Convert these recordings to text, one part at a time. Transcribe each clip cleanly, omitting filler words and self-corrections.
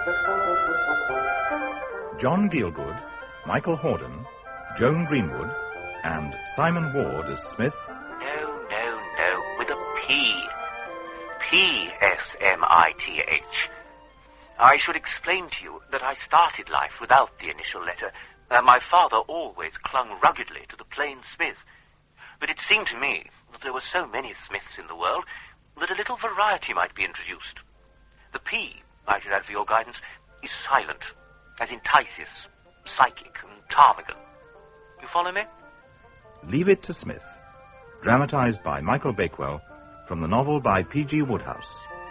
John Gielgud, Michael Hordern, Joan Greenwood, and Simon Ward as Smith. No, with a P. P-S-M-I-T-H. I should explain to you that I started life without the initial letter. My father always clung ruggedly to the plain Smith. But it seemed to me that there were so many Smiths in the world that a little variety might be introduced. The P, I should add for your guidance, is silent, as in Tysis, Psychic, and Ptarmigan. You follow me? Leave It to Smith, dramatized by Michael Bakewell, from the novel by P.G. Woodhouse.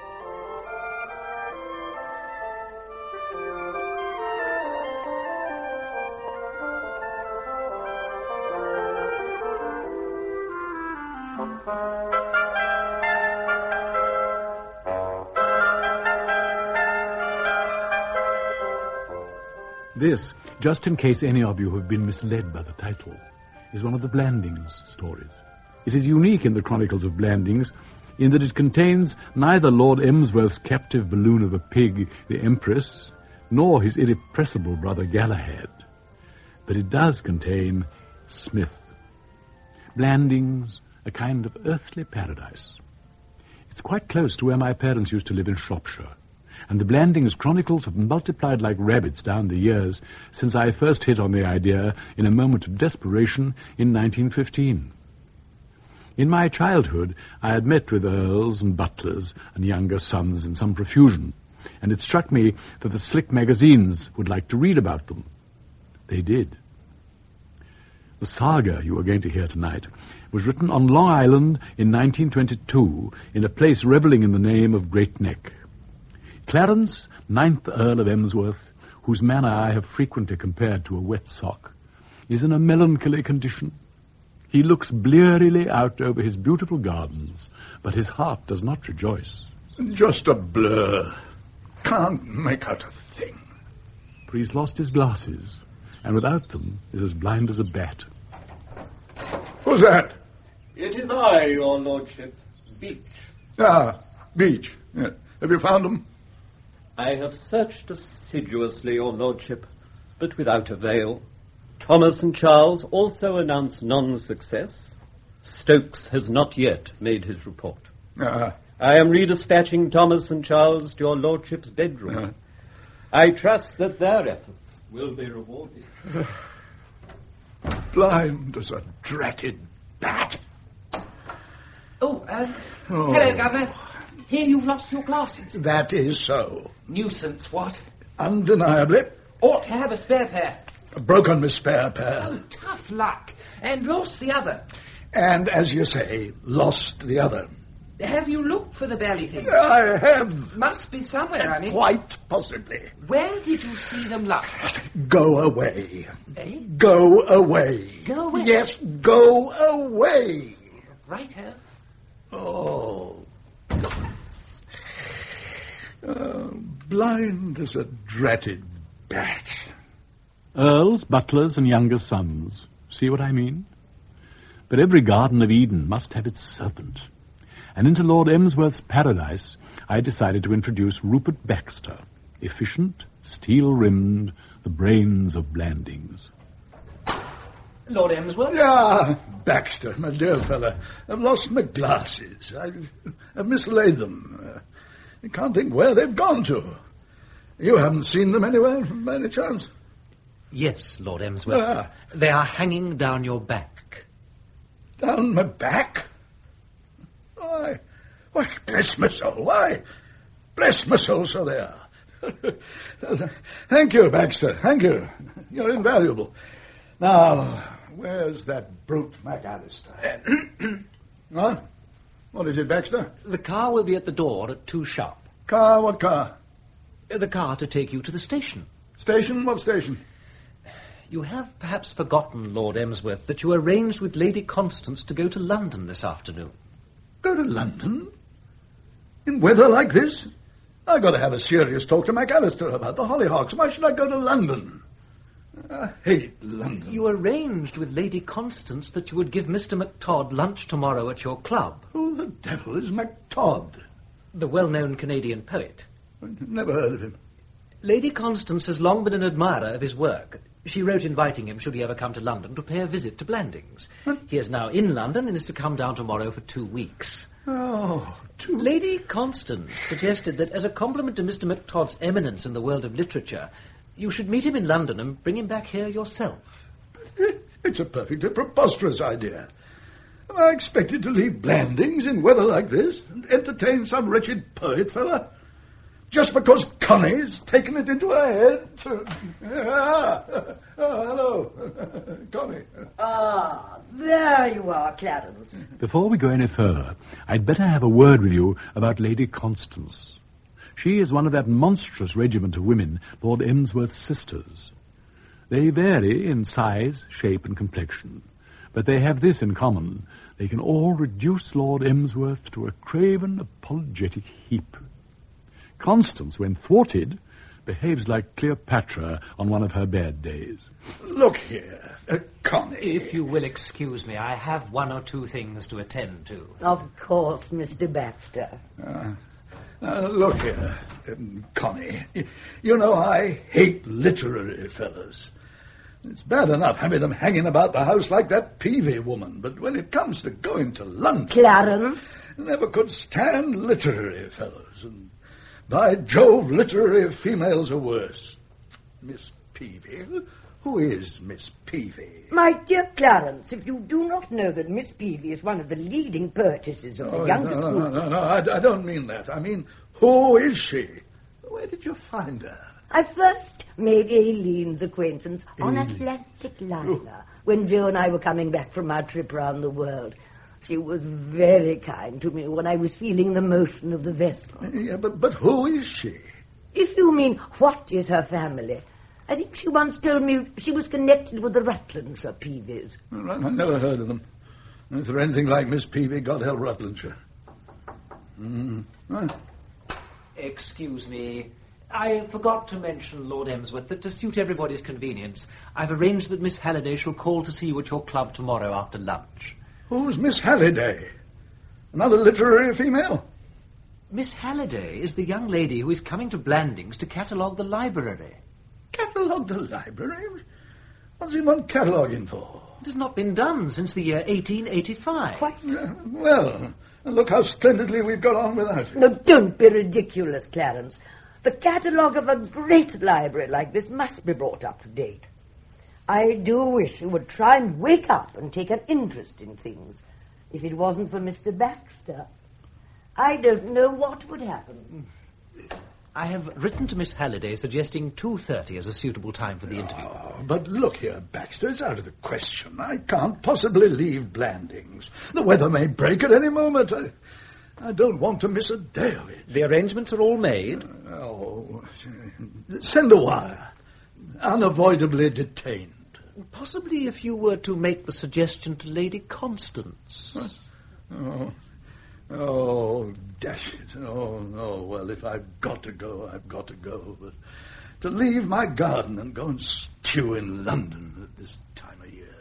This, just in case any of you have been misled by the title, is one of the Blandings stories. It is unique in the Chronicles of Blandings in that it contains neither Lord Emsworth's captive balloon of a pig, the Empress, nor his irrepressible brother Galahad. But it does contain Smith. Blandings, a kind of earthly paradise. It's quite close to where my parents used to live in Shropshire, and the Blandings chronicles have multiplied like rabbits down the years since I first hit on the idea in a moment of desperation in 1915. In my childhood, I had met with earls and butlers and younger sons in some profusion, and it struck me that the slick magazines would like to read about them. They did. The saga you are going to hear tonight was written on Long Island in 1922 in a place revelling in the name of Great Neck. Clarence, 9th Earl of Emsworth, whose manner I have frequently compared to a wet sock, is in a melancholy condition. He looks blearily out over his beautiful gardens, but his heart does not rejoice. Just a blur. Can't make out a thing. For he's lost his glasses, and without them is as blind as a bat. Who's that? It is I, your lordship, Beach. Ah, Beach. Yeah. Have you found him? I have searched assiduously, your lordship, but without avail. Thomas and Charles also announced non-success. Stokes has not yet made his report. I am redispatching Thomas and Charles to your lordship's bedroom. I trust that their efforts will be rewarded. Blind as a dratted bat. Hello, Governor. Here you've lost your glasses. That is so. Nuisance, what? Undeniably. Ought to have a spare pair. Broken my spare pair. Oh, tough luck. And lost the other. And, as you say, lost the other. Have you looked for the belly thing? I have. Must be somewhere, I mean. Quite possibly. Where did you see them last? Go away. Eh? Go away. Go away? Yes, go away. Righto. Oh. Blind as a dratted bat. Earls, butlers, and younger sons. See what I mean? But every Garden of Eden must have its serpent. And into Lord Emsworth's paradise, I decided to introduce Rupert Baxter, efficient, steel-rimmed, the brains of Blandings. Lord Emsworth? Ah, Baxter, my dear fellow. I've lost my glasses. I've mislaid them. I can't think where they've gone to. You haven't seen them anywhere, by any chance? Yes, Lord Emsworth. They are hanging down your back. Down my back? Why, bless my soul, why? Bless my soul, so they are. Thank you, Baxter, thank you. You're invaluable. Now, where's that brute McAllister? Huh? What is it, Baxter? The car will be at the door at 2 sharp. Car? What car? The car to take you to the station. Station? What station? You have perhaps forgotten, Lord Emsworth, that you arranged with Lady Constance to go to London this afternoon. Go to London? In weather like this? I've got to have a serious talk to McAllister about the hollyhocks. Why should I go to London? I hate London. You arranged with Lady Constance that you would give Mr. MacTodd lunch tomorrow at your club. Who the devil is MacTodd? The well-known Canadian poet. Never heard of him. Lady Constance has long been an admirer of his work. She wrote inviting him, should he ever come to London, to pay a visit to Blandings. He is now in London and is to come down tomorrow for 2 weeks. Oh, Lady Constance suggested that as a compliment to Mr. MacTodd's eminence in the world of literature, you should meet him in London and bring him back here yourself. It's a perfectly preposterous idea. Am I expected to leave Blandings in weather like this and entertain some wretched poet fella? Just because Connie's taken it into her head to... hello, Connie. Ah, there you are, Clarence. Before we go any further, I'd better have a word with you about Lady Constance. She is one of that monstrous regiment of women, Lord Emsworth's sisters. They vary in size, shape, and complexion, but they have this in common. They can all reduce Lord Emsworth to a craven, apologetic heap. Constance, when thwarted, behaves like Cleopatra on one of her bad days. Look here, Connie. If you will excuse me, I have 1 or 2 things to attend to. Of course, Mr. Baxter. Look here, Connie. You know I hate literary fellas. It's bad enough having them hanging about the house like that Peavy woman, but when it comes to going to London... Clarence? Never could stand literary fellows, and by Jove, literary females are worse. Miss Peavy? Who is Miss Peavy? My dear Clarence, if you do not know that Miss Peavy is one of the leading poetesses of the younger school... No, I don't mean that. I mean, who is she? Where did you find her? I first made Aileen's acquaintance on Atlantic Liner when Joe and I were coming back from our trip round the world. She was very kind to me when I was feeling the motion of the vessel. Yeah, but who is she? If you mean what is her family, I think she once told me she was connected with the Rutlandshire Peavys. I never heard of them. If they're anything like Miss Peavy, God help Rutlandshire. Excuse me. I forgot to mention, Lord Emsworth, that to suit everybody's convenience, I've arranged that Miss Halliday shall call to see you at your club tomorrow after lunch. Who's Miss Halliday? Another literary female? Miss Halliday is the young lady who is coming to Blandings to catalogue the library. Catalogue the library? What's he want cataloguing for? It has not been done since the year 1885. What? Well, look how splendidly we've got on without it. No, don't be ridiculous, Clarence. The catalogue of a great library like this must be brought up to date. I do wish you would try and wake up and take an interest in things. If it wasn't for Mr. Baxter, I don't know what would happen. I have written to Miss Halliday suggesting 2:30 as a suitable time for the interview. Oh, but look here, Baxter, it's out of the question. I can't possibly leave Blandings. The weather may break at any moment. I don't want to miss a day of it. The arrangements are all made? Send a wire. Unavoidably detained. Possibly if you were to make the suggestion to Lady Constance. Oh, dash it. Oh, no. Well, if I've got to go, I've got to go. But to leave my garden and go and stew in London at this time of year.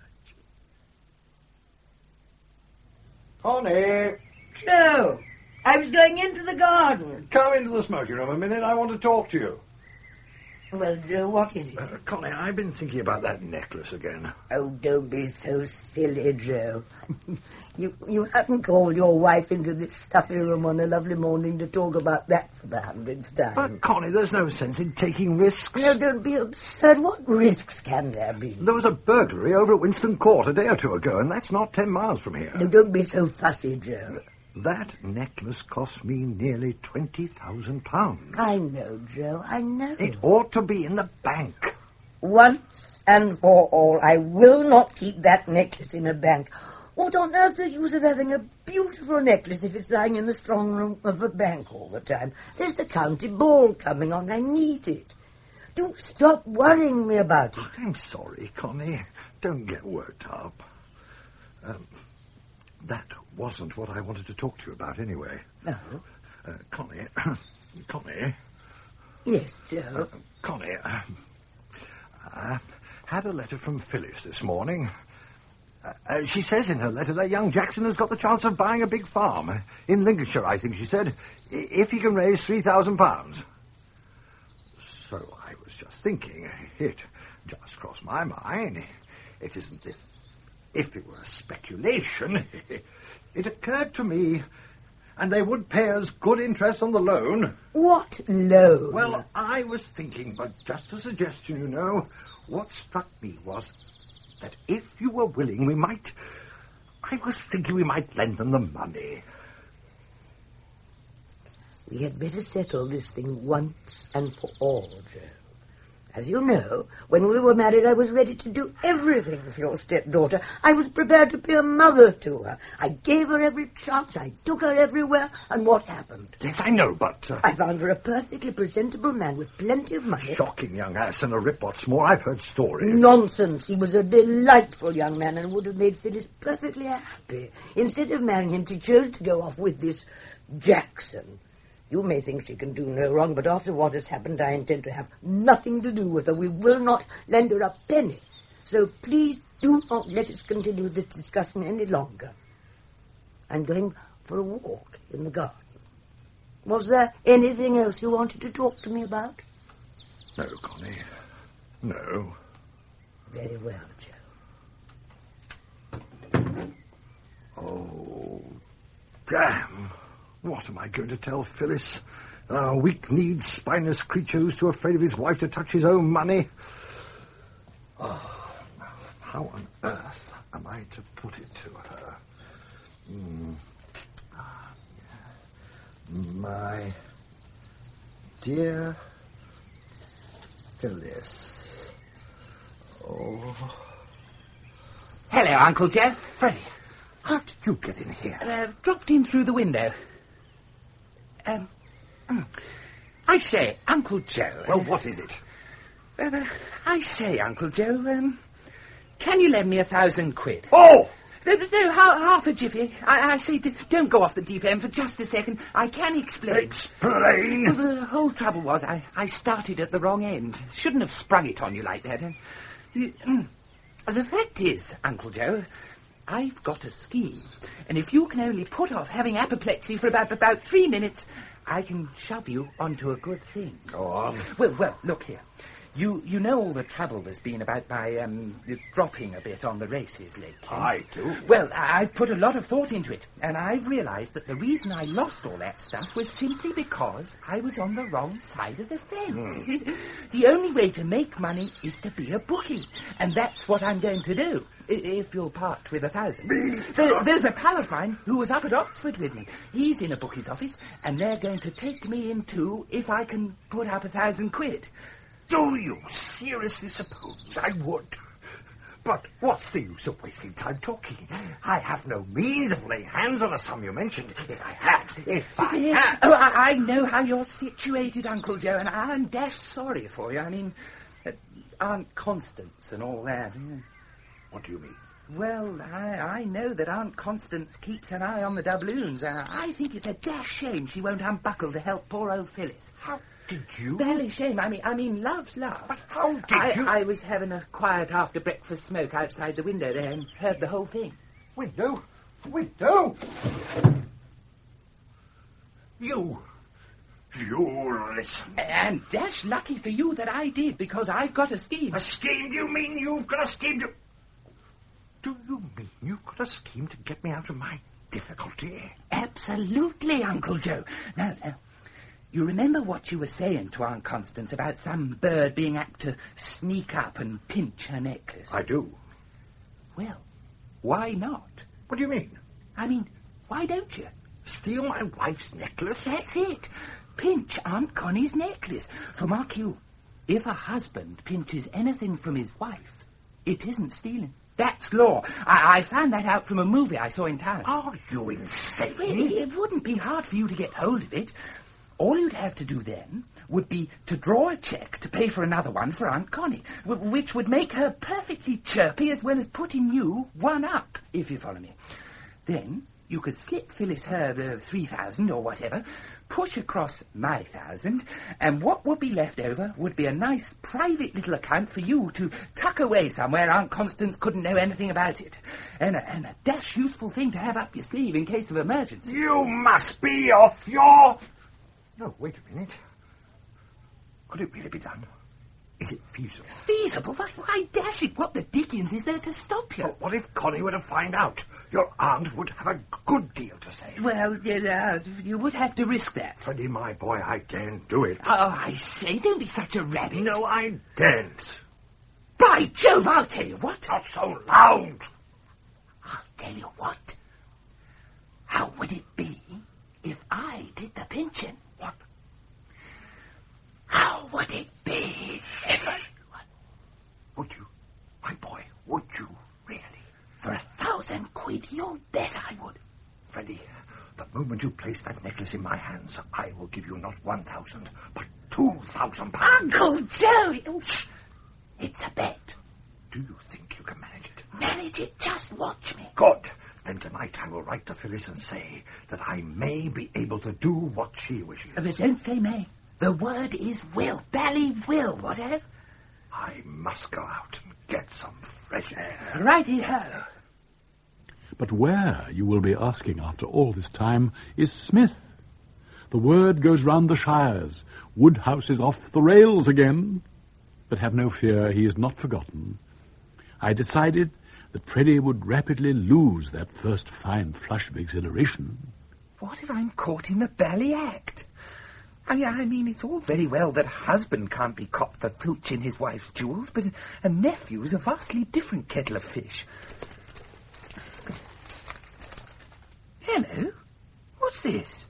Connie! No, I was going into the garden. Come into the smoking room a minute. I want to talk to you. Well, Joe, what is it? Connie, I've been thinking about that necklace again. Oh, don't be so silly, Joe. You haven't called your wife into this stuffy room on a lovely morning to talk about that for the 100th time. But, Connie, there's no sense in taking risks. No, don't be absurd. What risks can there be? There was a burglary over at Winston Court a day or two ago, and that's not 10 miles from here. No, don't be so fussy, Joe. That necklace cost me nearly £20,000. I know, Joe, I know. It ought to be in the bank. Once and for all, I will not keep that necklace in a bank. What on earth's the use of having a beautiful necklace if it's lying in the strong room of a bank all the time? There's the county ball coming on. I need it. Do stop worrying me about it. I'm sorry, Connie. Don't get worked up. That wasn't what I wanted to talk to you about anyway. No? Connie. Connie. Yes, Joe. Connie, I had a letter from Phyllis this morning. She says in her letter that young Jackson has got the chance of buying a big farm. In Lincolnshire, I think she said, if he can raise £3,000. So I was just thinking, it just crossed my mind. It isn't if it were speculation. It occurred to me, and they would pay us good interest on the loan. What loan? Well, I was thinking, but just a suggestion, you know. What struck me was that if you were willing, I was thinking we might lend them the money. We had better settle this thing once and for all, Joe. As you know, when we were married, I was ready to do everything for your stepdaughter. I was prepared to be a mother to her. I gave her every chance. I took her everywhere. And what happened? Yes, I know, but... I found her a perfectly presentable man with plenty of money. Shocking young ass and a rip, what's more. I've heard stories. Nonsense. He was a delightful young man and would have made Phyllis perfectly happy. Instead of marrying him, she chose to go off with this Jackson. You may think she can do no wrong, but after what has happened, I intend to have nothing to do with her. We will not lend her a penny. So please do not let us continue this discussion any longer. I'm going for a walk in the garden. Was there anything else you wanted to talk to me about? No, Connie. No. Very well, Joe. Oh, damn. What am I going to tell Phyllis? A weak-kneed, spineless creature who's too afraid of his wife to touch his own money. Oh, how on earth am I to put it to her? My dear Phyllis. Oh. Hello, Uncle Joe. Freddie, how did you get in here? Dropped in through the window. I say, Uncle Joe... Well, what is it? I say, Uncle Joe, can you lend me 1,000 quid? Oh! No, half a jiffy. I say, don't go off the deep end for just a second. I can explain. Explain? Well, the whole trouble was I started at the wrong end. Shouldn't have sprung it on you like that. The fact is, Uncle Joe, I've got a scheme. And if you can only put off having apoplexy for about 3 minutes, I can shove you onto a good thing. Go on. Well, look here. You know all the trouble there's been about my dropping a bit on the races lately. I do. Well, I've put a lot of thought into it, and I've realised that the reason I lost all that stuff was simply because I was on the wrong side of the fence. The only way to make money is to be a bookie, and that's what I'm going to do, if you'll part with 1,000. There's a pal of mine who was up at Oxford with me. He's in a bookie's office, and they're going to take me in too if I can put up 1,000 quid. Do you seriously suppose I would? But what's the use of wasting time talking? I have no means of laying hands on a sum you mentioned. If I had. Oh, I know how you're situated, Uncle Joe, and I'm dashed sorry for you. I mean, Aunt Constance and all that. What do you mean? Well, I know that Aunt Constance keeps an eye on the doubloons. I think it's a dash shame she won't unbuckle to help poor old Phyllis. How did you? Barely shame. I mean, love's love. But how did you? I was having a quiet after-breakfast smoke outside the window there and heard the whole thing. Window? You listen. And dash lucky for you that I did, because I've got a scheme. A scheme? You mean you've got a scheme to... Do you mean you've got a scheme to get me out of my difficulty? Absolutely, Uncle Joe. Now, you remember what you were saying to Aunt Constance about some bird being apt to sneak up and pinch her necklace? I do. Well, why not? What do you mean? I mean, why don't you? Steal my wife's necklace? That's it. Pinch Aunt Connie's necklace. For mark you, if a husband pinches anything from his wife, it isn't stealing. That's law. I found that out from a movie I saw in town. Are you insane? It wouldn't be hard for you to get hold of it. All you'd have to do then would be to draw a cheque to pay for another one for Aunt Connie, which would make her perfectly chirpy as well as putting you one up, if you follow me. Then you could slip Phyllis her 3,000 or whatever, push across my 1,000, and what would be left over would be a nice private little account for you to tuck away somewhere Aunt Constance couldn't know anything about it. And a dash useful thing to have up your sleeve in case of emergency. You must be off your... No, wait a minute. Could it really be done? Is it feasible? Feasible? Why, dash it, what the dickens is there to stop you? Well, what if Connie were to find out? Your aunt would have a good deal to say. Well, you would have to risk that. Freddie, my boy, I daren't do it. Oh, I say, don't be such a rabbit. No, I daren't. By Jove, I'll tell you what. Not so loud. I'll tell you what. How would it be if I did the pinching? What? How would it be if I... Would you? My boy, would you? Really? For 1,000 quid, you bet I would. Freddie, the moment you place that necklace in my hands, I will give you not 1,000, but 2,000 pounds. Uncle Joe! It's a bet. Do you think you can manage it? Manage it? Just watch me. Good. Then tonight I will write to Phyllis and say that I may be able to do what she wishes. But don't say may. The word is will. Bally will, whatever. I must go out and get some fresh air. Righty-ho. But where, you will be asking after all this time, is Smith? The word goes round the shires. Woodhouse is off the rails again. But have no fear, he is not forgotten. I decided that Freddie would rapidly lose that first fine flush of exhilaration. What if I'm caught in the bally act? I mean, it's all very well that a husband can't be caught for filching his wife's jewels, but a nephew's a vastly different kettle of fish. Hello? What's this?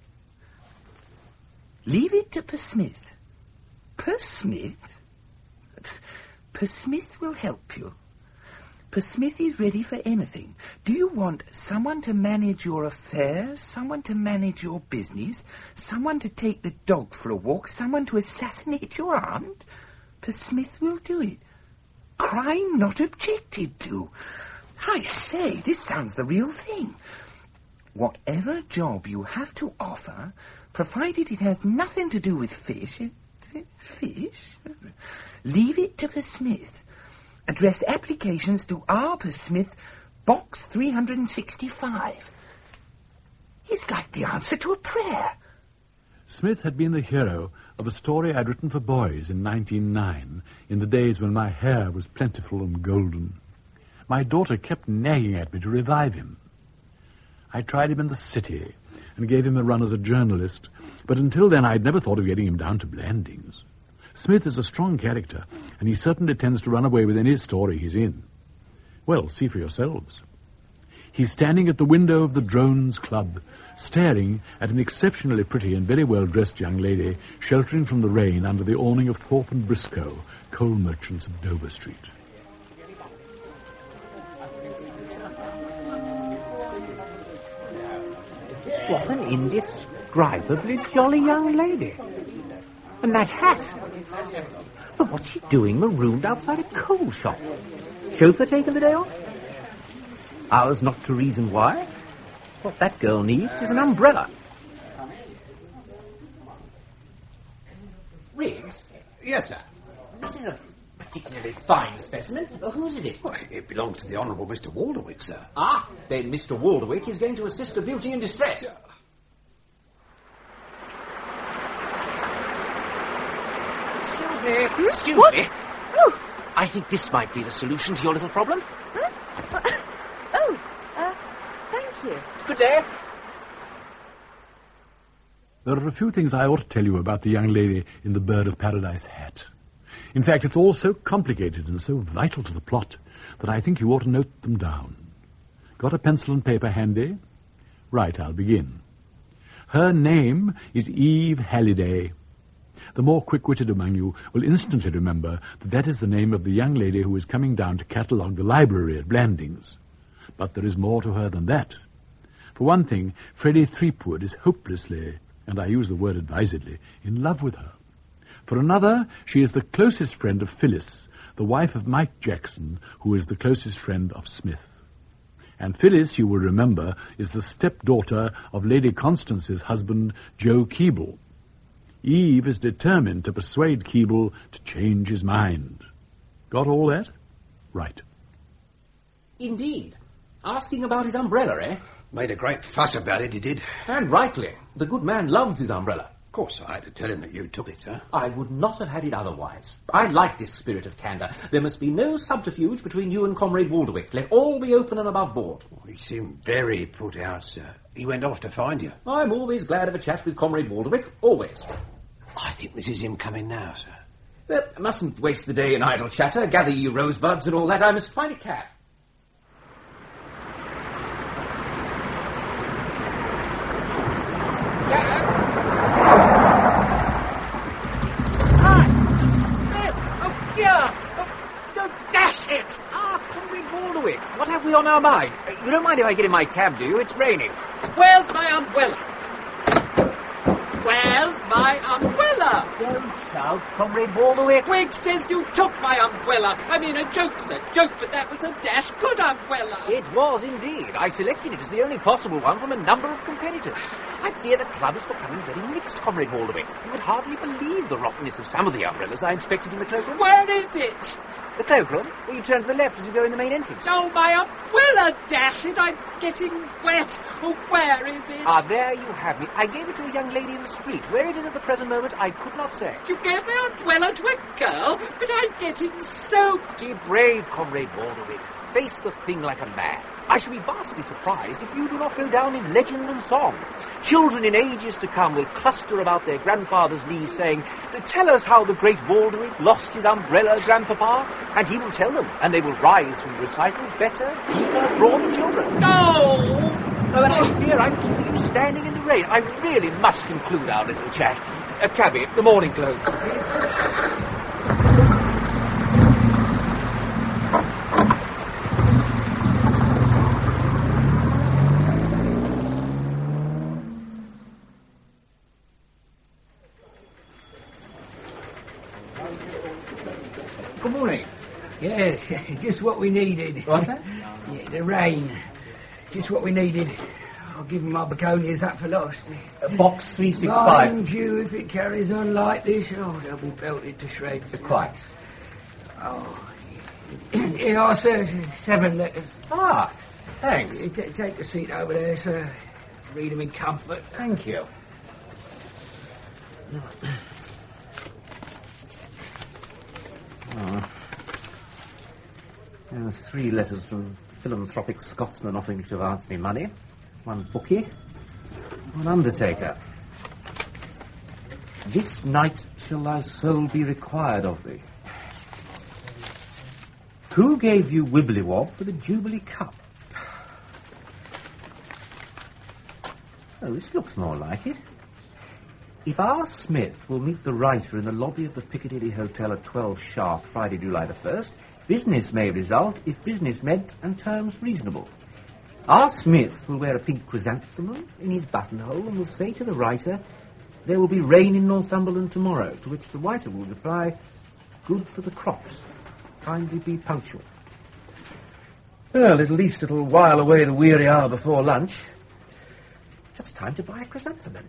Leave it to Persmith. Persmith? Persmith will help you. Persmith is ready for anything. Do you want someone to manage your affairs, someone to manage your business, someone to take the dog for a walk, someone to assassinate your aunt? Persmith will do it. Crime not objected to. I say, this sounds the real thing. Whatever job you have to offer, provided it has nothing to do with fish... Fish? Leave it to Persmith. Address applications to R. Persmith, Box 365. It's like the answer to a prayer. Smith had been the hero of a story I'd written for boys in 1909, in the days when my hair was plentiful and golden. My daughter kept nagging at me to revive him. I tried him in the city and gave him a run as a journalist, but until then I'd never thought of getting him down to Blandings. Smith is a strong character, and he certainly tends to run away with any story he's in. Well, see for yourselves. He's standing at the window of the Drones Club, staring at an exceptionally pretty and very well-dressed young lady sheltering from the rain under the awning of Thorpe and Briscoe, coal merchants of Dover Street. What an indescribably jolly young lady. And that hat. But what's she doing marooned outside a coal shop? Chauffeur taking the day off? Ours not to reason why. What that girl needs is an umbrella. Riggs? Yes, sir. This is a particularly fine specimen. Whose is it? Well, it belongs to the Honourable Mr. Walderwick, sir. Ah, then Mr. Walderwick is going to assist a beauty in distress. Yeah. Excuse What? me. Oh, I think this might be the solution to your little problem. Thank you. Good day. There are a few things I ought to tell you about the young lady in the Bird of Paradise hat. In fact, it's all so complicated and so vital to the plot that I think you ought to note them down. Got a pencil and paper handy? Right, I'll begin. Her name is Eve Halliday. The more quick-witted among you will instantly remember that that is the name of the young lady who is coming down to catalogue the library at Blandings. But there is more to her than that. For one thing, Freddie Threepwood is hopelessly, and I use the word advisedly, in love with her. For another, she is the closest friend of Phyllis, the wife of Mike Jackson, who is the closest friend of Smith. And Phyllis, you will remember, is the stepdaughter of Lady Constance's husband, Joe Keeble. Eve is determined to persuade Keeble to change his mind. Got all that? Right. Indeed. Asking about his umbrella, eh? Made a great fuss about it, he did. And rightly. The good man loves his umbrella. Of course, I had to tell him that you took it, sir. I would not have had it otherwise. I like this spirit of candour. There must be no subterfuge between you and Comrade Walderwick. Let all be open and above board. Oh, he seemed very put out, sir. He went off to find you. I'm always glad of a chat with Comrade Walderwick. Always. I think this is him coming now, sir. But I mustn't waste the day in idle chatter. Gather ye rosebuds and all that. I must find a cab. What have we on our mind? You don't mind if I get in my cab, do you? It's raining. Where's my umbrella? Where's my umbrella? Don't shout, Comrade Walderwick. Wiggs says you took my umbrella. I mean, a joke's a joke, but that was a dash good umbrella. It was indeed. I selected it as the only possible one from a number of competitors. I fear the club is becoming very mixed, Comrade Walderwick. You would hardly believe the rottenness of some of the umbrellas I inspected in the cloakroom. Where is it? The cloakroom, where you turn to the left as you go in the main entrance. Oh, my umbrella, dash it! I'm getting wet. Oh, where is it? Ah, there you have me. I gave it to a young lady in the street. Where it is at the present moment, I could not say. You gave my umbrella to a girl, but I'm getting soaked. Be brave, Comrade Walderwick. Face the thing like a man. I shall be vastly surprised if you do not go down in legend and song. Children in ages to come will cluster about their grandfather's knees saying, "Tell us how the great Walderwick lost his umbrella, Grandpapa." And he will tell them, and they will rise from recital better, deeper, broader children. No! Oh, and I fear I'm keeping you standing in the rain. I really must conclude our little chat. Cabby, the Morning Globe, please. Good morning. Yes, just what we needed. What's that? Yeah, the rain. Just what we needed. I'll give them my begonias up for lost. Box 365. Mind you, if it carries on like this, they'll be belted to shreds. Quite. Oh. Here are, sir, 7 letters. Ah, thanks. Take a seat over there, sir. Read them in comfort. Thank you. There are 3 letters from philanthropic Scotsmen offering to advance me money. 1 bookie, 1 undertaker. This night shall thy soul be required of thee. Who gave you Wibblywob for the Jubilee Cup? Oh, this looks more like it. If R. Smith will meet the writer in the lobby of the Piccadilly Hotel at 12 sharp, Friday, July the 1st, business may result if business meant and terms reasonable. R. Smith will wear a pink chrysanthemum in his buttonhole and will say to the writer, "There will be rain in Northumberland tomorrow," to which the writer will reply, "Good for the crops. Kindly be punctual." Well, at least it'll while away the weary hour before lunch. Just time to buy a chrysanthemum.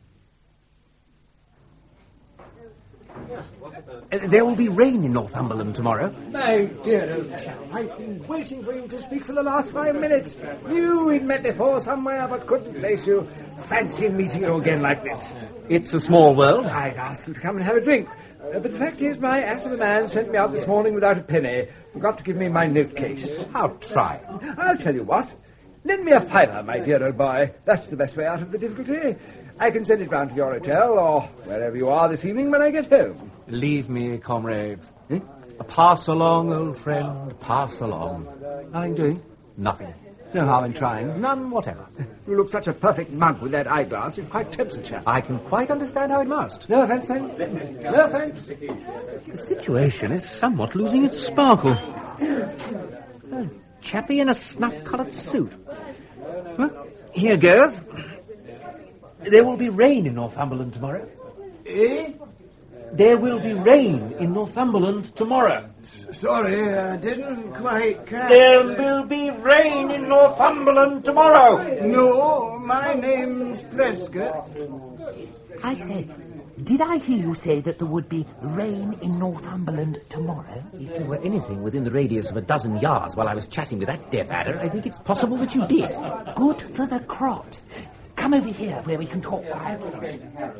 There will be rain in Northumberland tomorrow. My dear old chap, I've been waiting for you to speak for the last 5 minutes. Knew we'd met before somewhere, but couldn't place you. Fancy meeting you again like this. It's a small world. I'd ask you to come and have a drink. But the fact is, my ass of a man sent me out this morning without a penny. Forgot to give me my note case. How trying. I'll tell you what. Lend me a fiver, my dear old boy. That's the best way out of the difficulty. I can send it round to your hotel, or wherever you are this evening when I get home. Leave me, comrade. Pass along, old friend, pass along. Nothing doing? Nothing. No harm in trying. None whatever. You look such a perfect mug with that eyeglass. It quite tempts a chap. I can quite understand how it must. No offence, then? No offence. The situation is somewhat losing its sparkle. A chappie in a snuff-coloured suit. Here goes. There will be rain in Northumberland tomorrow. Eh? There will be rain in Northumberland tomorrow. Sorry, I didn't quite catch. There will be rain in Northumberland tomorrow. No, my name's Prescott. I say, did I hear you say that there would be rain in Northumberland tomorrow? If you were anything within the radius of a dozen yards while I was chatting with that deaf adder, I think it's possible that you did. Good for the crop. Come over here where we can talk quietly.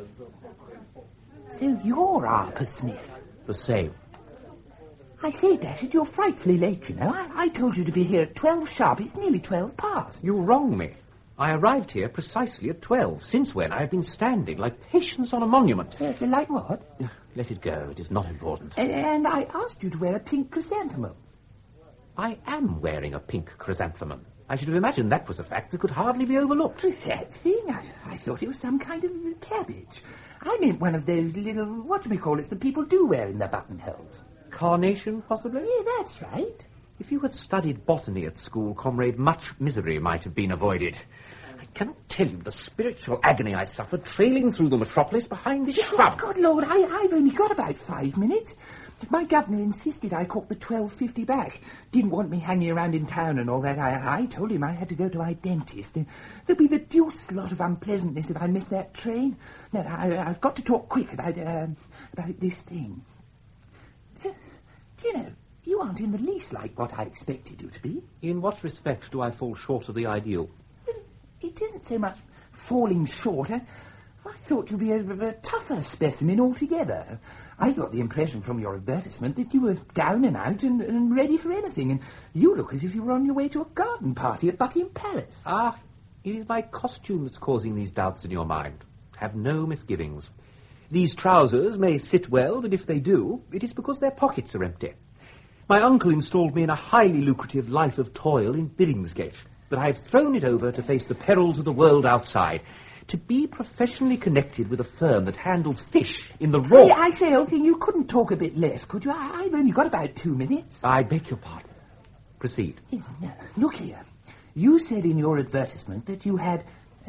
So you're Harper Smith? The same. I say, Dashwood, you're frightfully late, you know. I told you to be here at 12 sharp. It's nearly 12 past. You wrong me. I arrived here precisely at 12, since when I have been standing like patience on a monument. Like what? Let it go. It is not important. And I asked you to wear a pink chrysanthemum. I am wearing a pink chrysanthemum. I should have imagined that was a fact that could hardly be overlooked. That thing? I thought it was some kind of cabbage. I meant one of those little, whatchamacallits that people do wear in their buttonholes. Carnation, possibly? Yeah, that's right. If you had studied botany at school, comrade, much misery might have been avoided. I cannot tell you the spiritual agony I suffered trailing through the metropolis behind this shrub. Good Lord, I've only got about 5 minutes. My governor insisted I caught the 12:50 back. Didn't want me hanging around in town and all that. I told him I had to go to my dentist. There'd be the deuced lot of unpleasantness if I missed that train. Now, I've got to talk quick about this thing. Do you know, you aren't in the least like what I expected you to be. In what respect do I fall short of the ideal? It isn't so much falling short. I thought you'd be a tougher specimen altogether. I got the impression from your advertisement that you were down and out and ready for anything, and you look as if you were on your way to a garden party at Buckingham Palace. Ah, it is my costume that's causing these doubts in your mind. Have no misgivings. These trousers may sit well, but if they do, it is because their pockets are empty. My uncle installed me in a highly lucrative life of toil in Billingsgate, but I have thrown it over to face the perils of the world outside. To be professionally connected with a firm that handles fish in the raw... I say, Elfie, you couldn't talk a bit less, could you? I've only got about 2 minutes. I beg your pardon. Proceed. Now, look here. You said in your advertisement that you had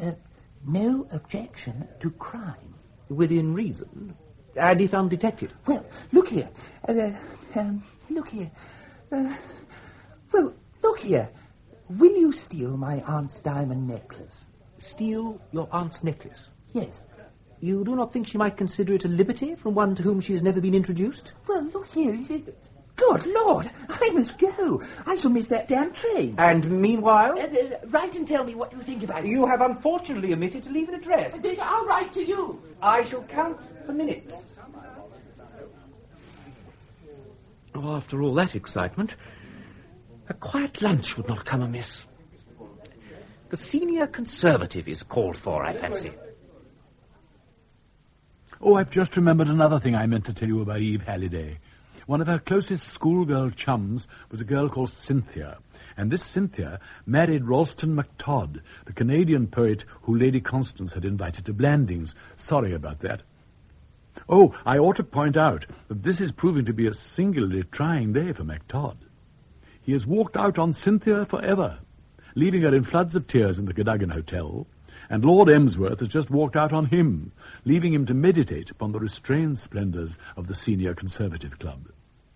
no objection to crime. Within reason, and if undetected. Well, look here. Look here. Look here. Will you steal my aunt's diamond necklace? Steal your aunt's necklace? Yes. You do not think she might consider it a liberty from one to whom she has never been introduced? Well, look here. Is it... Good Lord, I must go. I shall miss that damn train. And meanwhile? Write and tell me what you think about it. You have unfortunately omitted to leave an address. I'll write to you. I shall count the minutes. Oh, after all that excitement, a quiet lunch would not come amiss. The senior conservative is called for, I fancy. Oh, I've just remembered another thing I meant to tell you about Eve Halliday. One of her closest schoolgirl chums was a girl called Cynthia, and this Cynthia married Ralston MacTodd, the Canadian poet who Lady Constance had invited to Blandings. Sorry about that. Oh, I ought to point out that this is proving to be a singularly trying day for MacTodd. He has walked out on Cynthia forever, leaving her in floods of tears in the Cadogan Hotel, and Lord Emsworth has just walked out on him, leaving him to meditate upon the restrained splendours of the Senior Conservative Club.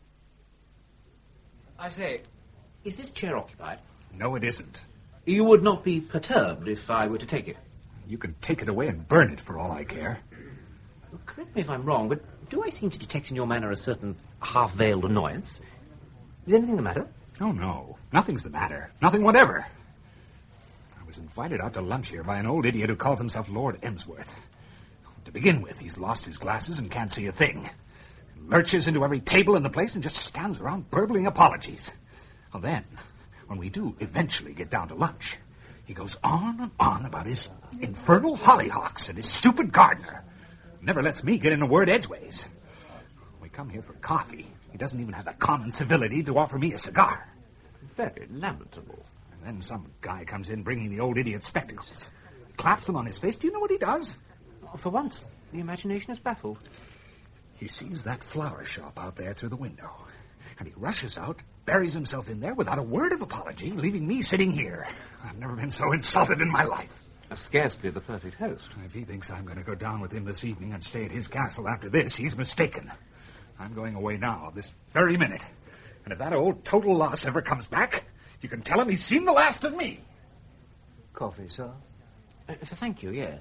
I say, is this chair occupied? No, it isn't. You would not be perturbed if I were to take it? You can take it away and burn it for all I care. Well, correct me if I'm wrong, but do I seem to detect in your manner a certain half-veiled annoyance? Is anything the matter? Oh, no. Nothing's the matter. Nothing whatever. I was invited out to lunch here by an old idiot who calls himself Lord Emsworth. To begin with, he's lost his glasses and can't see a thing. Lurches into every table in the place and just stands around burbling apologies. Well, then, when we do eventually get down to lunch, he goes on and on about his infernal hollyhocks and his stupid gardener. Never lets me get in a word edgeways. When we come here for coffee, he doesn't even have the common civility to offer me a cigar. Very lamentable. And then some guy comes in bringing the old idiot's spectacles. Claps them on his face. Do you know what he does? For once, the imagination is baffled. He sees that flower shop out there through the window, and he rushes out, buries himself in there without a word of apology, leaving me sitting here. I've never been so insulted in my life. Scarcely the perfect host. If he thinks I'm going to go down with him this evening and stay at his castle after this, he's mistaken. I'm going away now, this very minute. And if that old total loss ever comes back, you can tell him he's seen the last of me. Coffee, sir? Thank you, yes.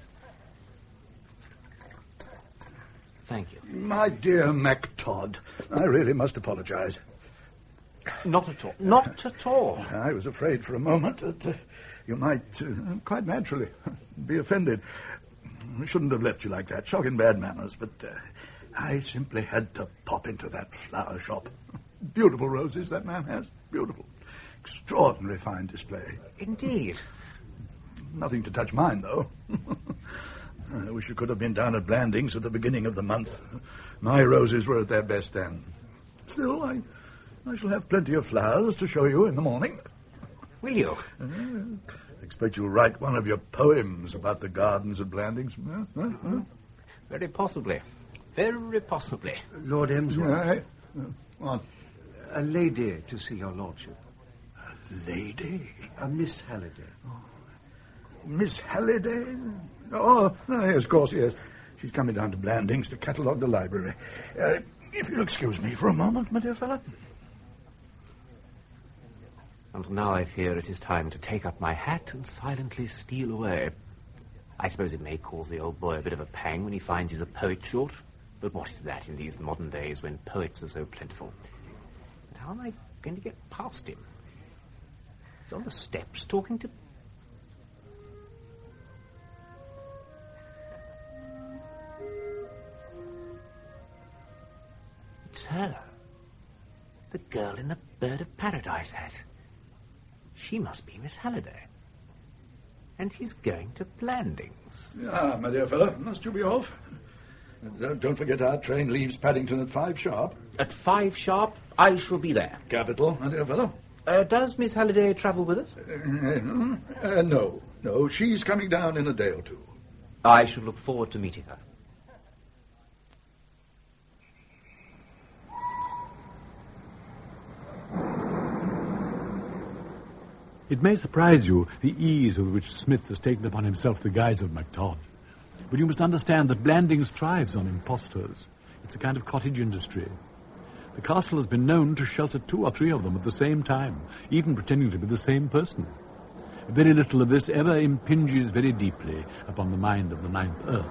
Thank you. My dear MacTodd, I really must apologize. Not at all. Not at all. I was afraid for a moment that You might, quite naturally, be offended. I shouldn't have left you like that. Shocking bad manners, but I simply had to pop into that flower shop. Beautiful roses that man has. Beautiful. Extraordinary fine display. Indeed. Nothing to touch mine, though. I wish you could have been down at Blandings at the beginning of the month. My roses were at their best then. Still, I shall have plenty of flowers to show you in the morning. Will you? Expect you'll write one of your poems about the gardens at Blandings. Very possibly. Very possibly. Lord Emsworth. What? A lady to see your lordship. A lady? A Miss Halliday. Oh. Miss Halliday? Oh, yes, of course, yes. She's coming down to Blandings to catalogue the library. If you'll excuse me for a moment, my dear fellow. And now I fear it is time to take up my hat and silently steal away. I suppose it may cause the old boy a bit of a pang when he finds he's a poet short. But what is that in these modern days when poets are so plentiful? And how am I going to get past him? He's on the steps talking to... It's her. The girl in the Bird of Paradise hat. She must be Miss Halliday. And he's going to Blandings. Ah, my dear fellow, must you be off? Don't forget our train leaves Paddington at 5 sharp. At 5 sharp, I shall be there. Capital, my dear fellow. Does Miss Halliday travel with us? No, she's coming down in a day or two. I shall look forward to meeting her. It may surprise you the ease with which Smith has taken upon himself the guise of MacTodd. But you must understand that Blandings thrives on impostors. It's a kind of cottage industry. The castle has been known to shelter 2 or 3 of them at the same time, even pretending to be the same person. Very little of this ever impinges very deeply upon the mind of the Ninth Earl.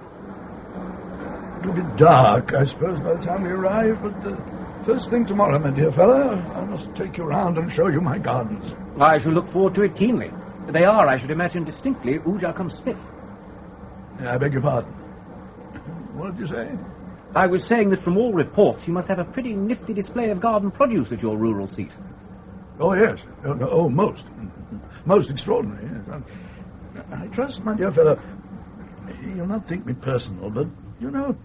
It'll be dark, I suppose, by the time we arrive, but first thing tomorrow, my dear fellow, I must take you round and show you my gardens. I shall look forward to it keenly. They are, I should imagine, distinctly Uja-cum-Smith. I beg your pardon. What did you say? I was saying that from all reports you must have a pretty nifty display of garden produce at your rural seat. Oh, yes. Most. Most extraordinary. Yes. I trust, my dear fellow, you'll not think me personal, but, you know,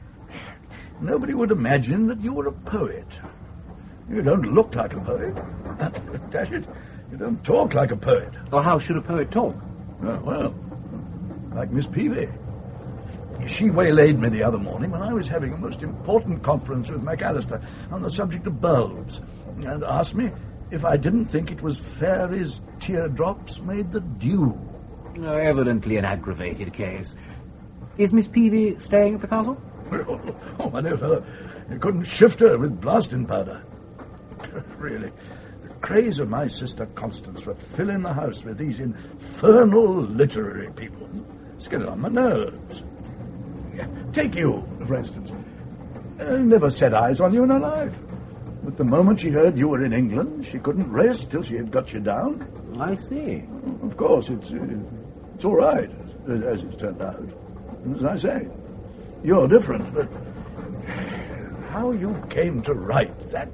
nobody would imagine that you were a poet. You don't look like a poet. Dash it, you don't talk like a poet. Well, how should a poet talk? Oh, well, like Miss Peavy. She waylaid me the other morning when I was having a most important conference with McAllister on the subject of bulbs, and asked me if I didn't think it was fairies' teardrops made the dew. Oh, evidently an aggravated case. Is Miss Peavy staying at the castle? Oh, my dear fellow, you couldn't shift her with blasting powder. Really, the craze of my sister Constance for filling the house with these infernal literary people. It's getting on my nerves. Take you, for instance. Never set eyes on you in her life. But the moment she heard you were in England, she couldn't rest till she had got you down. I see. Of course, it's all right, as it's turned out. As I say, you're different, but how you came to write that's...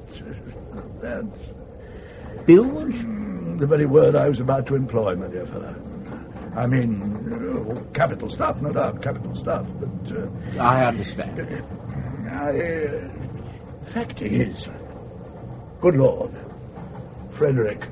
Bilge? The very word I was about to employ, my dear fellow. I mean, capital stuff, no doubt, capital stuff, but... I understand. Fact is, good Lord, Frederick.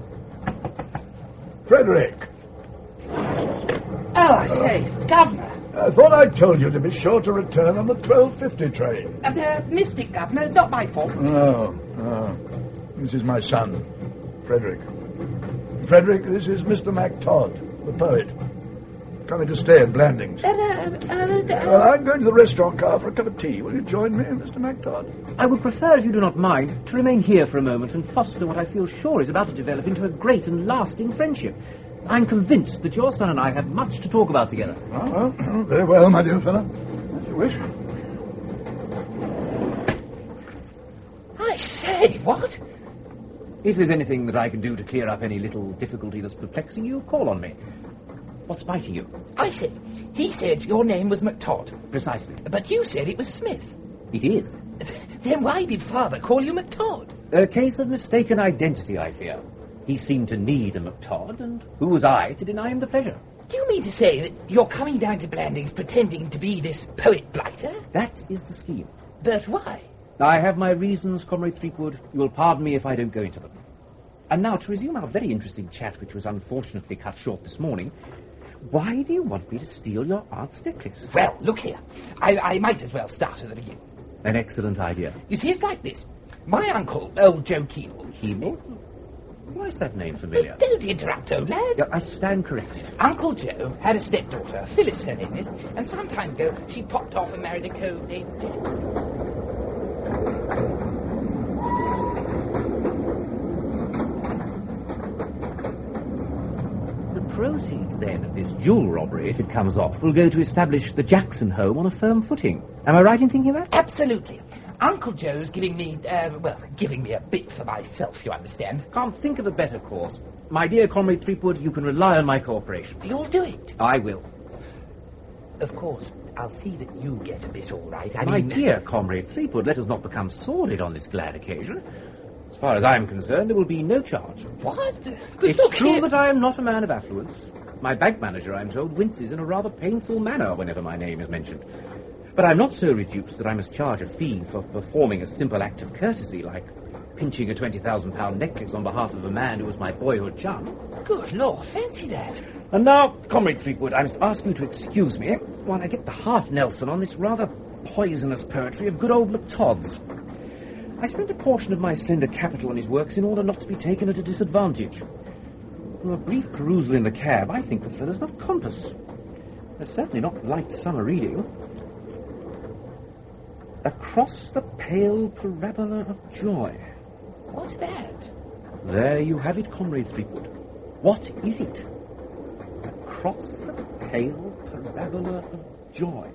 Oh, I say, Governor. I thought I told you to be sure to return on the 12:50 train. Missed it, Governor. Not my fault. Oh. This is my son, Frederick. Frederick, this is Mr. MacTodd, the poet. Coming to stay at Blandings. Well, I'm going to the restaurant car for a cup of tea. Will you join me, Mr. MacTodd? I would prefer, if you do not mind, to remain here for a moment and foster what I feel sure is about to develop into a great and lasting friendship. I'm convinced that your son and I have much to talk about together. Oh, well, very well, my dear fellow. As you wish. I say, what? If there's anything that I can do to clear up any little difficulty that's perplexing you, call on me. What's biting you? He said your name was McTodd. Precisely. But you said it was Smith. It is. Then why did Father call you McTodd? A case of mistaken identity, I fear. He seemed to need a McTodd, and who was I to deny him the pleasure? Do you mean to say that you're coming down to Blandings pretending to be this poet blighter? That is the scheme. But why? I have my reasons, Comrade Threepwood. You will pardon me if I don't go into them. And now, to resume our very interesting chat, which was unfortunately cut short this morning, why do you want me to steal your aunt's necklace? Well, look here. I might as well start at the beginning. An excellent idea. You see, it's like this. My uncle, old Joe Keeble... Keeble? Why is that name familiar? Don't interrupt, old lad. I stand corrected. Uncle Joe had a stepdaughter, Phyllis her name is, and some time ago she popped off and married a cove named Jackson. The proceeds, then, of this jewel robbery, if it comes off, will go to establish the Jackson home on a firm footing. Am I right in thinking that? Absolutely. Uncle Joe's giving me a bit for myself, you understand. Can't think of a better course. My dear Comrade Threepwood, you can rely on my cooperation. You'll do it. I will. Of course, I'll see that you get a bit all right. My dear Comrade Threepwood, let us not become sordid on this glad occasion. As far as I'm concerned, there will be no charge. What? It's true that I am not a man of affluence. My bank manager, I'm told, winces in a rather painful manner whenever my name is mentioned. But I'm not so reduced that I must charge a fee for performing a simple act of courtesy, like pinching a £20,000 necklace on behalf of a man who was my boyhood chum. Good Lord, fancy that. And now, Comrade Threepwood, I must ask you to excuse me while I get the half Nelson on this rather poisonous poetry of good old McTodd's. I spent a portion of my slender capital on his works in order not to be taken at a disadvantage. From a brief perusal in the cab, I think the fellow's not compass. It's certainly not light summer reading. Across the pale parabola of joy. What's that? There you have it, Comrade Threepwood. What is it? Across the pale parabola of joy.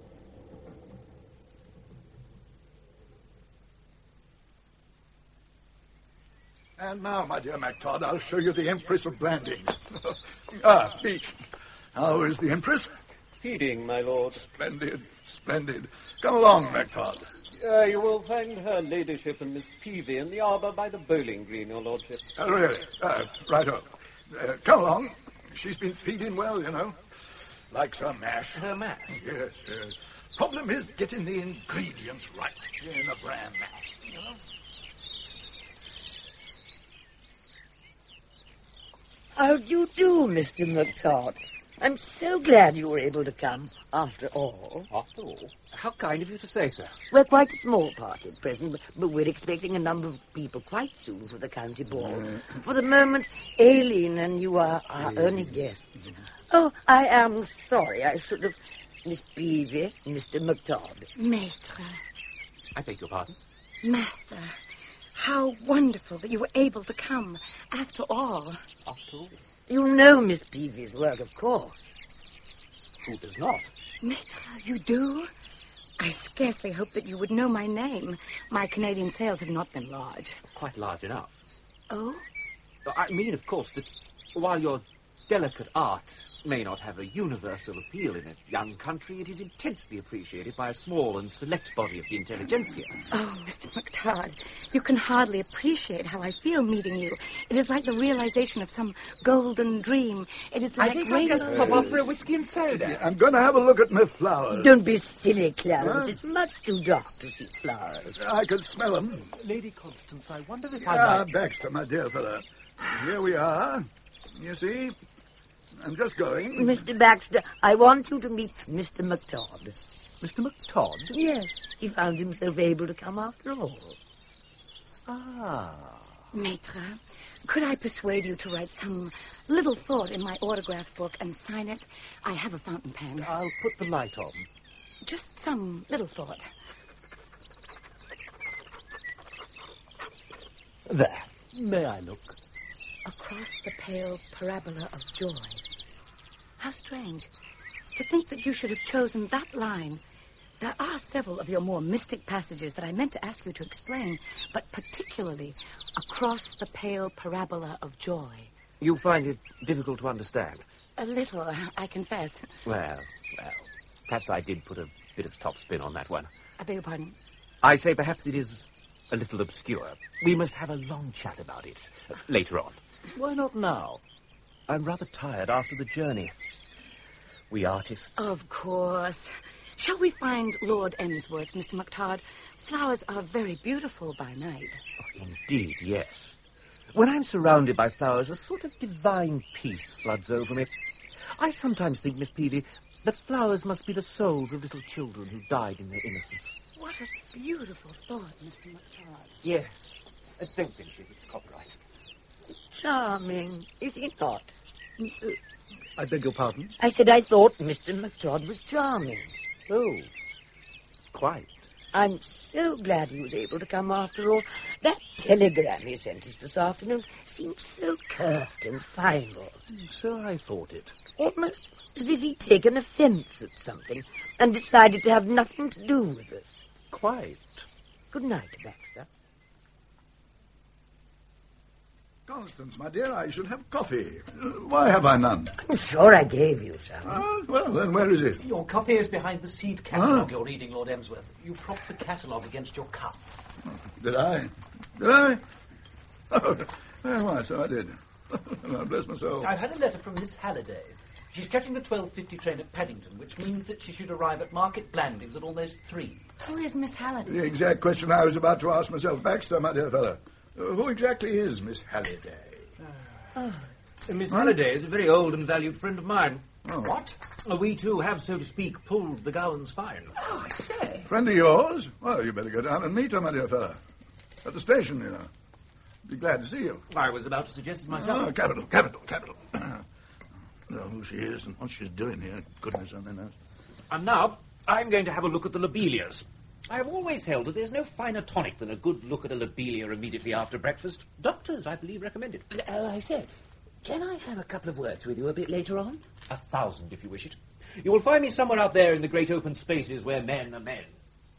And now, my dear MacTodd, I'll show you the Empress of Blandings. Beach. How is the Empress? Feeding, my lord. Splendid, splendid. Come along, MacTodd. You will find her ladyship and Miss Peavy in the arbour by the bowling green, your lordship. Really? Right-o. Come along. She's been feeding well, you know. Likes her mash. Her mash? Yes, yes. Problem is getting the ingredients right in a bran mash, you know. How do you do, Mr. McTodd? I'm so glad you were able to come, after all. After all? How kind of you to say so. We're quite a small party at present, but we're expecting a number of people quite soon for the county ball. For the moment, Aileen and you are our only guests. Oh, I am sorry. I should have... Miss Peavy, Mr. McTodd. Maître. I beg your pardon? Master. How wonderful that you were able to come, after all. After all? You know Miss Peavy's work, of course. Who does not? Maître, you do? I scarcely hoped that you would know my name. My Canadian sales have not been large. Quite large enough. Oh? I mean, of course, that while your delicate art may not have a universal appeal in a young country, it is intensely appreciated by a small and select body of the intelligentsia. Oh, Mr. McTodd, you can hardly appreciate how I feel meeting you. It is like the realization of some golden dream. It is like... I think I'll just pop off for a whiskey and soda. Yeah, I'm going to have a look at my flowers. Don't be silly, Clarence. It's much too dark to see flowers. I can smell them. Lady Constance, I wonder if I might... Baxter, my dear fellow. Here we are. You see... I'm just going. Mr. Baxter, I want you to meet Mr. McTodd. Mr. McTodd? Yes, he found himself able to come after all. Ah. Maître, could I persuade you to write some little thought in my autograph book and sign it? I have a fountain pen. I'll put the light on. Just some little thought. There. May I look? Across the pale parabola of joy. How strange. To think that you should have chosen that line. There are several of your more mystic passages that I meant to ask you to explain, but particularly across the pale parabola of joy. You find it difficult to understand? A little, I confess. Well, perhaps I did put a bit of top spin on that one. I beg your pardon? I say perhaps it is a little obscure. We must have a long chat about it later on. Why not now? I'm rather tired after the journey. We artists... Of course. Shall we find Lord Emsworth, Mr. McTard? Flowers are very beautiful by night. Oh, indeed, yes. When I'm surrounded by flowers, a sort of divine peace floods over me. I sometimes think, Miss Peavy, that flowers must be the souls of little children who died in their innocence. What a beautiful thought, Mr. McTard. Yes. Don't finish it. It's copyright. Charming, is he not? I beg your pardon? I said I thought Mr. McTod was charming. Oh, quite. I'm so glad he was able to come after all. That telegram he sent us this afternoon seemed so curt and final. So I thought it. Almost as if he'd taken offence at something and decided to have nothing to do with us. Quite. Good night, Baxter. Constance, my dear, I should have coffee. Why have I none? I'm sure I gave you some. Well, then where is it? Your copy is behind the seed catalogue you're reading, Lord Emsworth. You propped the catalogue against your cup. Did I? Did I? Oh, why, so I did. Oh, bless my soul. I've had a letter from Miss Halliday. She's catching the 12:50 train at Paddington, which means that she should arrive at Market Blandings at almost 3. Who is Miss Halliday? The exact question I was about to ask myself. Baxter, my dear fellow. Who exactly is Miss Halliday? Miss Halliday is a very old and valued friend of mine. Oh. What? We two have, so to speak, pulled the Gowans fine. Oh, I say. Friend of yours? Well, you better go down and meet her, my dear fellow. At the station, you know. Be glad to see you. I was about to suggest it myself. Oh, capital. Know who she is and what she's doing here. Goodness only knows. And now, I'm going to have a look at the lobelias. I have always held that there's no finer tonic than a good look at a lobelia immediately after breakfast. Doctors, I believe, recommend it. I said, can I have a couple of words with you a bit later on? 1,000, if you wish it. You will find me somewhere out there in the great open spaces where men are men.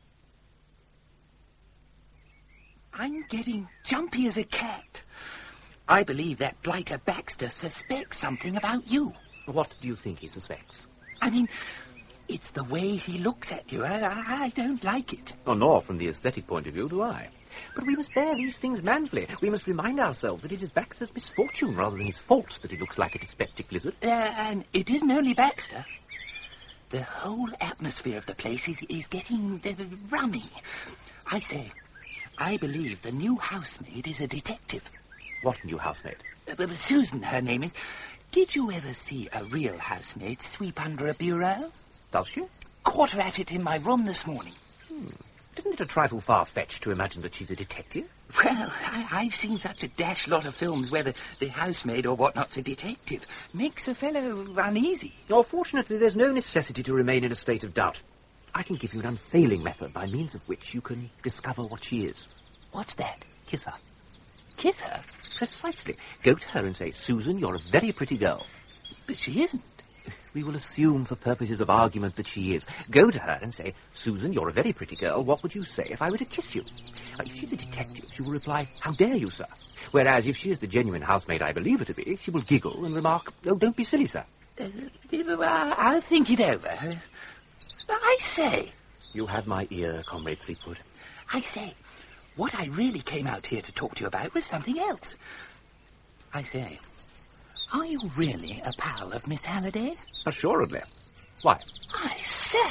I'm getting jumpy as a cat. I believe that blighter Baxter suspects something about you. What do you think he suspects? I mean, it's the way he looks at you. I don't like it. Oh, nor from the aesthetic point of view do I. But we must bear these things manfully. We must remind ourselves that it is Baxter's misfortune rather than his fault that he looks like a dyspeptic lizard. And it isn't only Baxter. The whole atmosphere of the place is getting rummy. I say, I believe the new housemaid is a detective. What new housemaid? Susan, her name is. Did you ever see a real housemaid sweep under a bureau? Does she? Caught her at it in my room this morning. Isn't it a trifle far-fetched to imagine that she's a detective? Well, I've seen such a dash lot of films where the housemaid or whatnot's a detective. Makes a fellow uneasy. Oh, fortunately, there's no necessity to remain in a state of doubt. I can give you an unfailing method by means of which you can discover what she is. What's that? Kiss her. Kiss her? Precisely. Go to her and say, Susan, you're a very pretty girl. But she isn't. We will assume for purposes of argument that she is. Go to her and say, Susan, you're a very pretty girl. What would you say if I were to kiss you? If she's a detective, she will reply, how dare you, sir? Whereas if she is the genuine housemaid I believe her to be, she will giggle and remark, oh, don't be silly, sir. I'll think it over. I say... You had my ear, Comrade Fleetwood. I say, what I really came out here to talk to you about was something else. I say, are you really a pal of Miss Halliday's? Assuredly. Why? I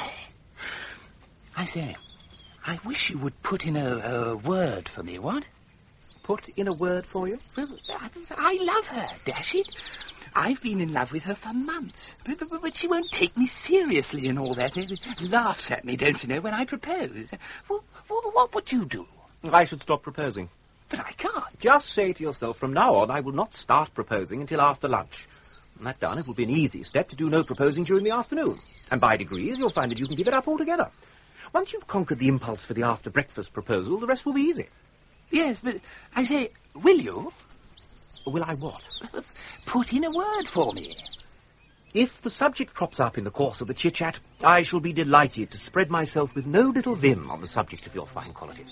say, I wish you would put in a word for me, what? Put in a word for you? I love her, dash it. I've been in love with her for months, but she won't take me seriously and all that. Laughs at me, don't you know, when I propose. What would you do? I should stop proposing. But I can't. Just say to yourself, from now on, I will not start proposing until after lunch. And that done, it will be an easy step to do no proposing during the afternoon. And by degrees, you'll find that you can give it up altogether. Once you've conquered the impulse for the after-breakfast proposal, the rest will be easy. Yes, but I say, will you? Will I what? Put in a word for me. If the subject crops up in the course of the chit-chat, I shall be delighted to spread myself with no little vim on the subject of your fine qualities.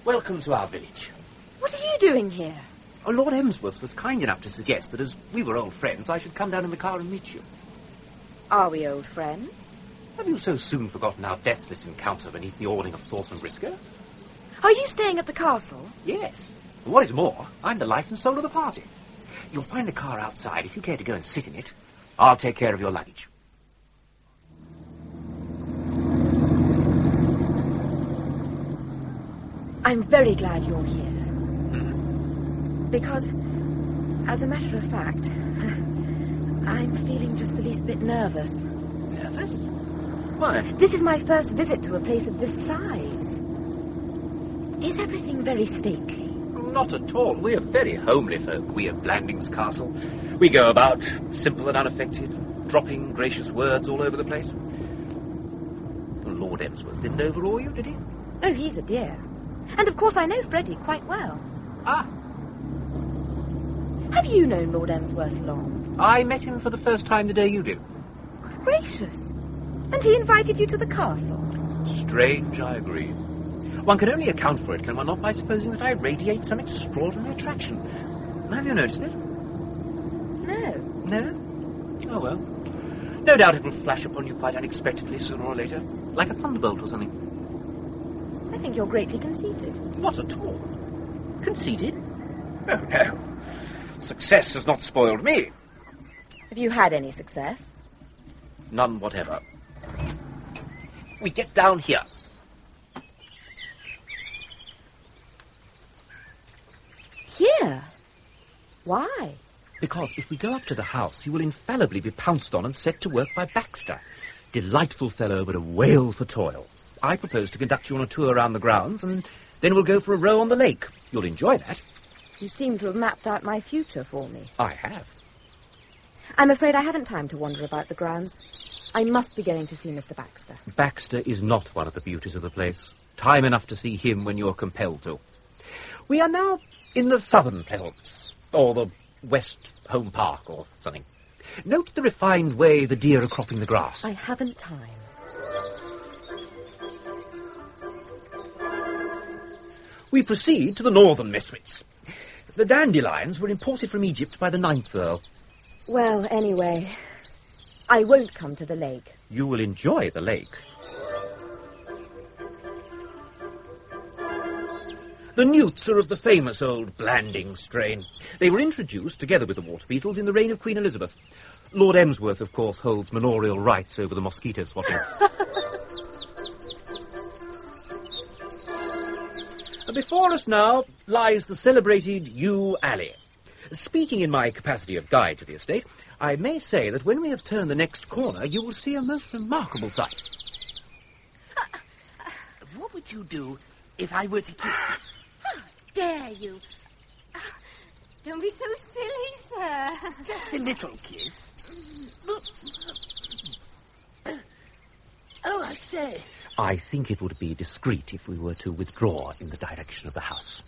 Welcome to our village. What are you doing here? Oh, Lord Emsworth was kind enough to suggest that as we were old friends, I should come down in the car and meet you. Are we old friends? Have you so soon forgotten our deathless encounter beneath the awning of Thorpe and Brisker? Are you staying at the castle? Yes. And what is more, I'm the life and soul of the party. You'll find the car outside if you care to go and sit in it. I'll take care of your luggage. I'm very glad you're here. Because, as a matter of fact, I'm feeling just the least bit nervous. Nervous? Why? This is my first visit to a place of this size. Is everything very stately? Not at all. We're very homely folk, we of Blandings Castle. We go about, simple and unaffected, dropping gracious words all over the place. Lord Emsworth didn't overawe you, did he? Oh, he's a dear. And of course I know Freddie quite well. Ah. Have you known Lord Emsworth long? I met him for the first time the day you did. Good gracious. And he invited you to the castle? Strange, I agree. One can only account for it, can one not, by supposing that I radiate some extraordinary attraction. Have you noticed it? No. No? Oh, well. No doubt it will flash upon you quite unexpectedly sooner or later, like a thunderbolt or something. I think you're greatly conceited. Not at all. Conceited? Oh, no. Success has not spoiled me. Have you had any success? None whatever. We get down here. Here? Why? Because if we go up to the house, you will infallibly be pounced on and set to work by Baxter. Delightful fellow, but a whale for toil. I propose to conduct you on a tour around the grounds, and then we'll go for a row on the lake. You'll enjoy that. You seem to have mapped out my future for me. I have. I'm afraid I haven't time to wander about the grounds. I must be going to see Mr. Baxter. Baxter is not one of the beauties of the place. Time enough to see him when you're compelled to. We are now in the southern pleasance, or the West Home Park, or something. Note the refined way the deer are cropping the grass. I haven't time. We proceed to the northern Meswits. The dandelions were imported from Egypt by the 9th Earl. Well, anyway, I won't come to the lake. You will enjoy the lake. The newts are of the famous old Blandings strain. They were introduced, together with the water beetles, in the reign of Queen Elizabeth. Lord Emsworth, of course, holds manorial rights over the mosquito swatting. Before us now lies the celebrated Yew Alley. Speaking in my capacity of guide to the estate, I may say that when we have turned the next corner, you will see a most remarkable sight. What would you do if I were to kiss you? How dare you? Don't be so silly, sir. Just a little kiss. Oh, I say. I think it would be discreet if we were to withdraw in the direction of the house.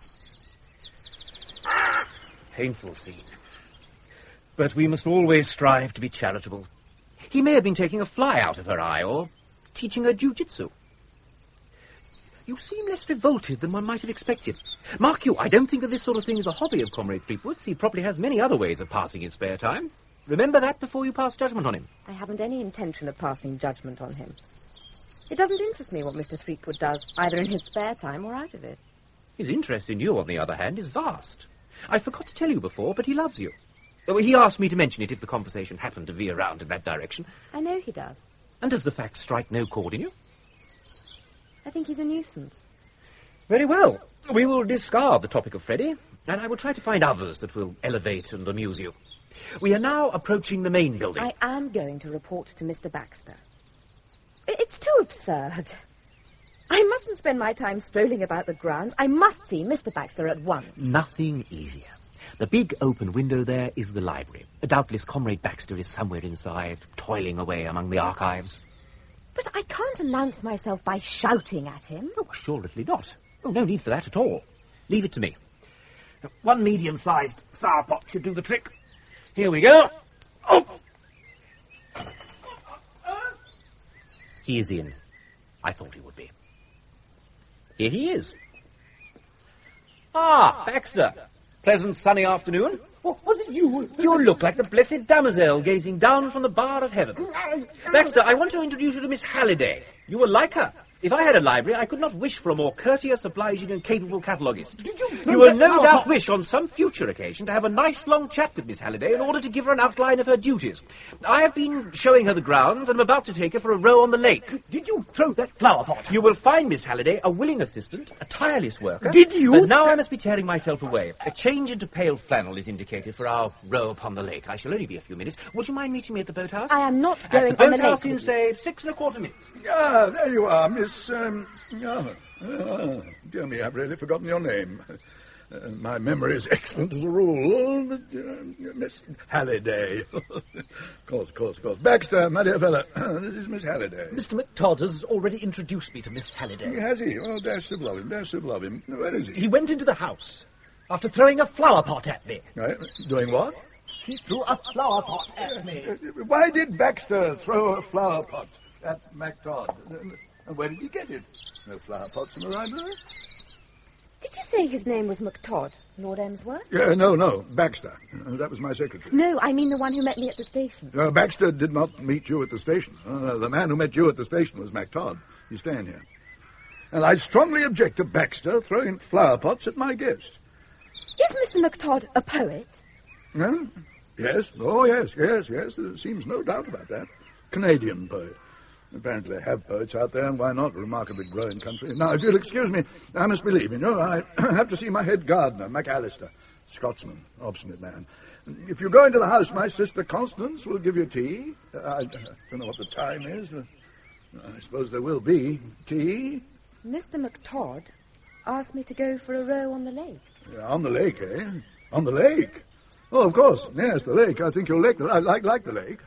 Painful scene. But we must always strive to be charitable. He may have been taking a fly out of her eye, or teaching her jiu-jitsu. You seem less revolted than one might have expected. Mark you, I don't think that this sort of thing is a hobby of Comrade Fleetwood's. He probably has many other ways of passing his spare time. Remember that before you pass judgment on him. I haven't any intention of passing judgment on him. It doesn't interest me what Mr. Threepwood does, either in his spare time or out of it. His interest in you, on the other hand, is vast. I forgot to tell you before, but he loves you. He asked me to mention it if the conversation happened to veer round in that direction. I know he does. And does the fact strike no chord in you? I think he's a nuisance. Very well. We will discard the topic of Freddie, and I will try to find others that will elevate and amuse you. We are now approaching the main building. I am going to report to Mr. Baxter. It's too absurd. I mustn't spend my time strolling about the grounds. I must see Mr. Baxter at once. Nothing easier. The big open window there is the library. Doubtless Comrade Baxter is somewhere inside, toiling away among the archives. But I can't announce myself by shouting at him. Oh, assuredly not. Oh, no need for that at all. Leave it to me. One medium-sized flower pot should do the trick. Here we go. Oh! He is in. I thought he would be. Here he is. Ah, Baxter. Pleasant sunny afternoon. Was it you? You look like the blessed damozel gazing down from the bar of heaven. Baxter, I want to introduce you to Miss Halliday. You will like her. If I had a library, I could not wish for a more courteous, obliging, and capable cataloguist. You will no doubt wish on some future occasion to have a nice long chat with Miss Halliday in order to give her an outline of her duties. I have been showing her the grounds and am about to take her for a row on the lake. Did you throw that flower pot? You will find Miss Halliday a willing assistant, a tireless worker. Did you? But now I must be tearing myself away. A change into pale flannel is indicated for our row upon the lake. I shall only be a few minutes. Would you mind meeting me at the boathouse? I am not going at the on the boathouse lake. in, say, 6 1/4 minutes. Ah, there you are, Miss... dear me, I've really forgotten your name. My memory is excellent as a rule. Miss Halliday. Of course. Baxter, my dear fellow, this is Miss Halliday. Mr. McTodd has already introduced me to Miss Halliday. Has he? Oh, dash civil of him. Where is he? He went into the house after throwing a flower pot at me. Right. Doing what? He threw a flower pot at me. Why did Baxter throw a flower pot at MacTodd? And where did he get it? No flower pots in the library? Did you say his name was McTodd, Lord Emsworth? No, Baxter. That was my secretary. No, I mean the one who met me at the station. Baxter did not meet you at the station. The man who met you at the station was MacTodd. He's staying here. And I strongly object to Baxter throwing flower pots at my guest. Is Mr. McTodd a poet? No? Yes. Oh, yes. There seems no doubt about that. Canadian poet. Apparently they have poets out there, and why not? A remarkably growing country. Now, if you'll excuse me, I must be leaving you. I have to see my head gardener, McAllister. Scotsman, obstinate man. If you go into the house, my sister Constance will give you tea. I don't know what the time is. I suppose there will be tea. Mr. McTodd asked me to go for a row on the lake. On the lake, eh? On the lake? Oh, of course. Yes, the lake. I think you'll like the lake.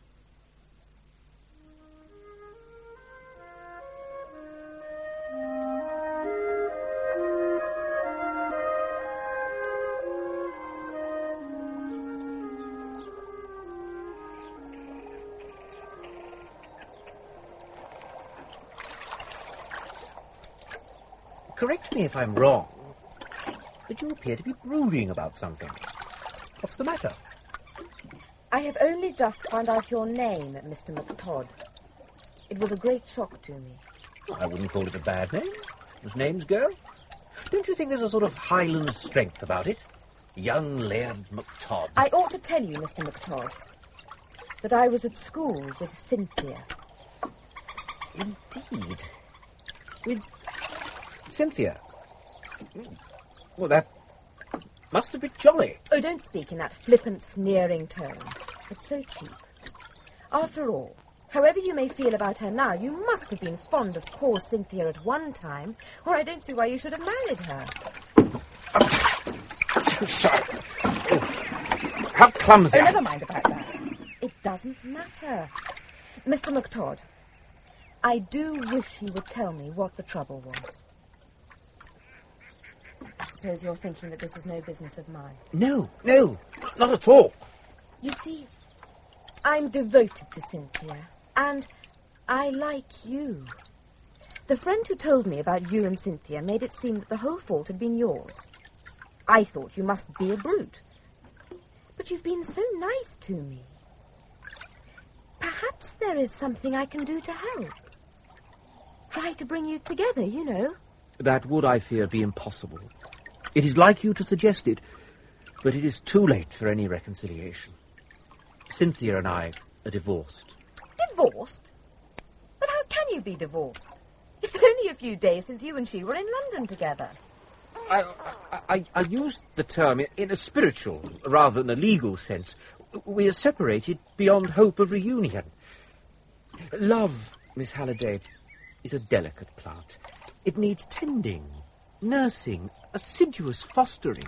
Correct me if I'm wrong, but you appear to be brooding about something. What's the matter? I have only just found out your name, Mr. McTodd. It was a great shock to me. I wouldn't call it a bad name, as names go. Don't you think there's a sort of Highland strength about it? Young Laird McTodd. I ought to tell you, Mr. McTodd, that I was at school with Cynthia. Indeed. With Cynthia? Well, that must have been jolly. Oh, don't speak in that flippant, sneering tone. It's so cheap. After all, however you may feel about her now, you must have been fond of poor Cynthia at one time, or I don't see why you should have married her. Sorry. Oh, how clumsy. Oh, never mind about that. It doesn't matter. Mr. McTodd, I do wish you would tell me what the trouble was. I suppose you're thinking that this is no business of mine. No, not at all. You see, I'm devoted to Cynthia, and I like you. The friend who told me about you and Cynthia made it seem that the whole fault had been yours. I thought you must be a brute. But you've been so nice to me. Perhaps there is something I can do to help. Try to bring you together, you know. That would, I fear, be impossible. It is like you to suggest it, but it is too late for any reconciliation. Cynthia and I are divorced. Divorced? But how can you be divorced? It's only a few days since you and she were in London together. I used the term in a spiritual rather than a legal sense. We are separated beyond hope of reunion. Love, Miss Halliday, is a delicate plant. It needs tending, nursing, assiduous fostering.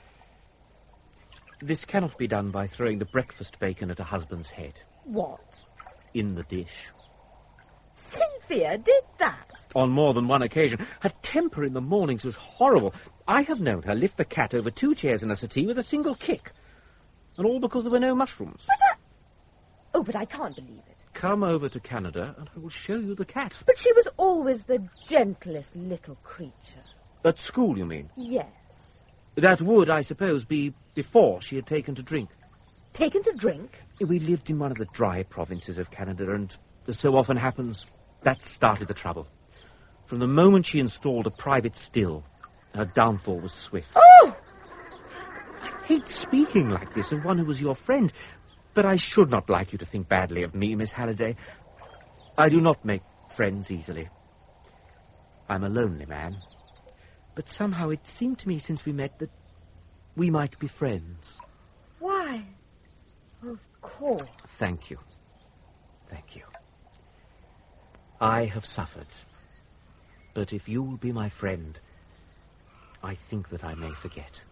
This cannot be done by throwing the breakfast bacon at a husband's head. What? In the dish. Cynthia did that? On more than one occasion. Her temper in the mornings was horrible. I have known her lift the cat over 2 chairs in a settee with a single kick. And all because there were no mushrooms. But I can't believe it. Come over to Canada and I will show you the cat. But she was always the gentlest little creature. At school, you mean? Yes. That would, I suppose, be before she had taken to drink. Taken to drink? We lived in one of the dry provinces of Canada, and as so often happens, that started the trouble. From the moment she installed a private still, her downfall was swift. Oh! I hate speaking like this of one who was your friend, but I should not like you to think badly of me, Miss Halliday. I do not make friends easily. I'm a lonely man. But somehow it seemed to me since we met that we might be friends. Why? Of course. Thank you. Thank you. I have suffered. But if you will be my friend, I think that I may forget.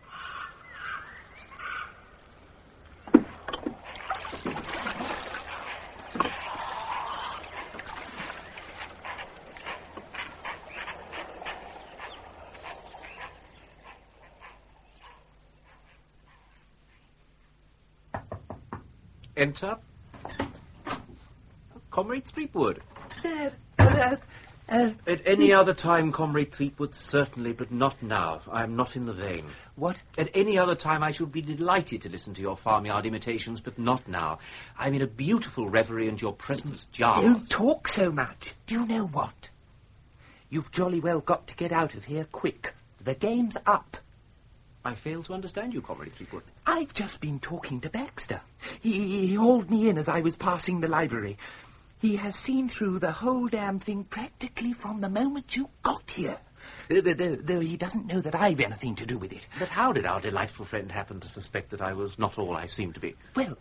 Enter. Comrade Threepwood. At any other time, Comrade Threepwood, certainly, but not now. I am not in the vein. What? At any other time, I should be delighted to listen to your farmyard imitations, but not now. I'm in a beautiful reverie, and your presence jars. Don't talk so much. Do you know what? You've jolly well got to get out of here quick. The game's up. I fail to understand you, Comrade Threepwood. I've just been talking to Baxter. He hauled me in as I was passing the library. He has seen through the whole damn thing practically from the moment you got here. Though he doesn't know that I've anything to do with it. But how did our delightful friend happen to suspect that I was not all I seemed to be? Well,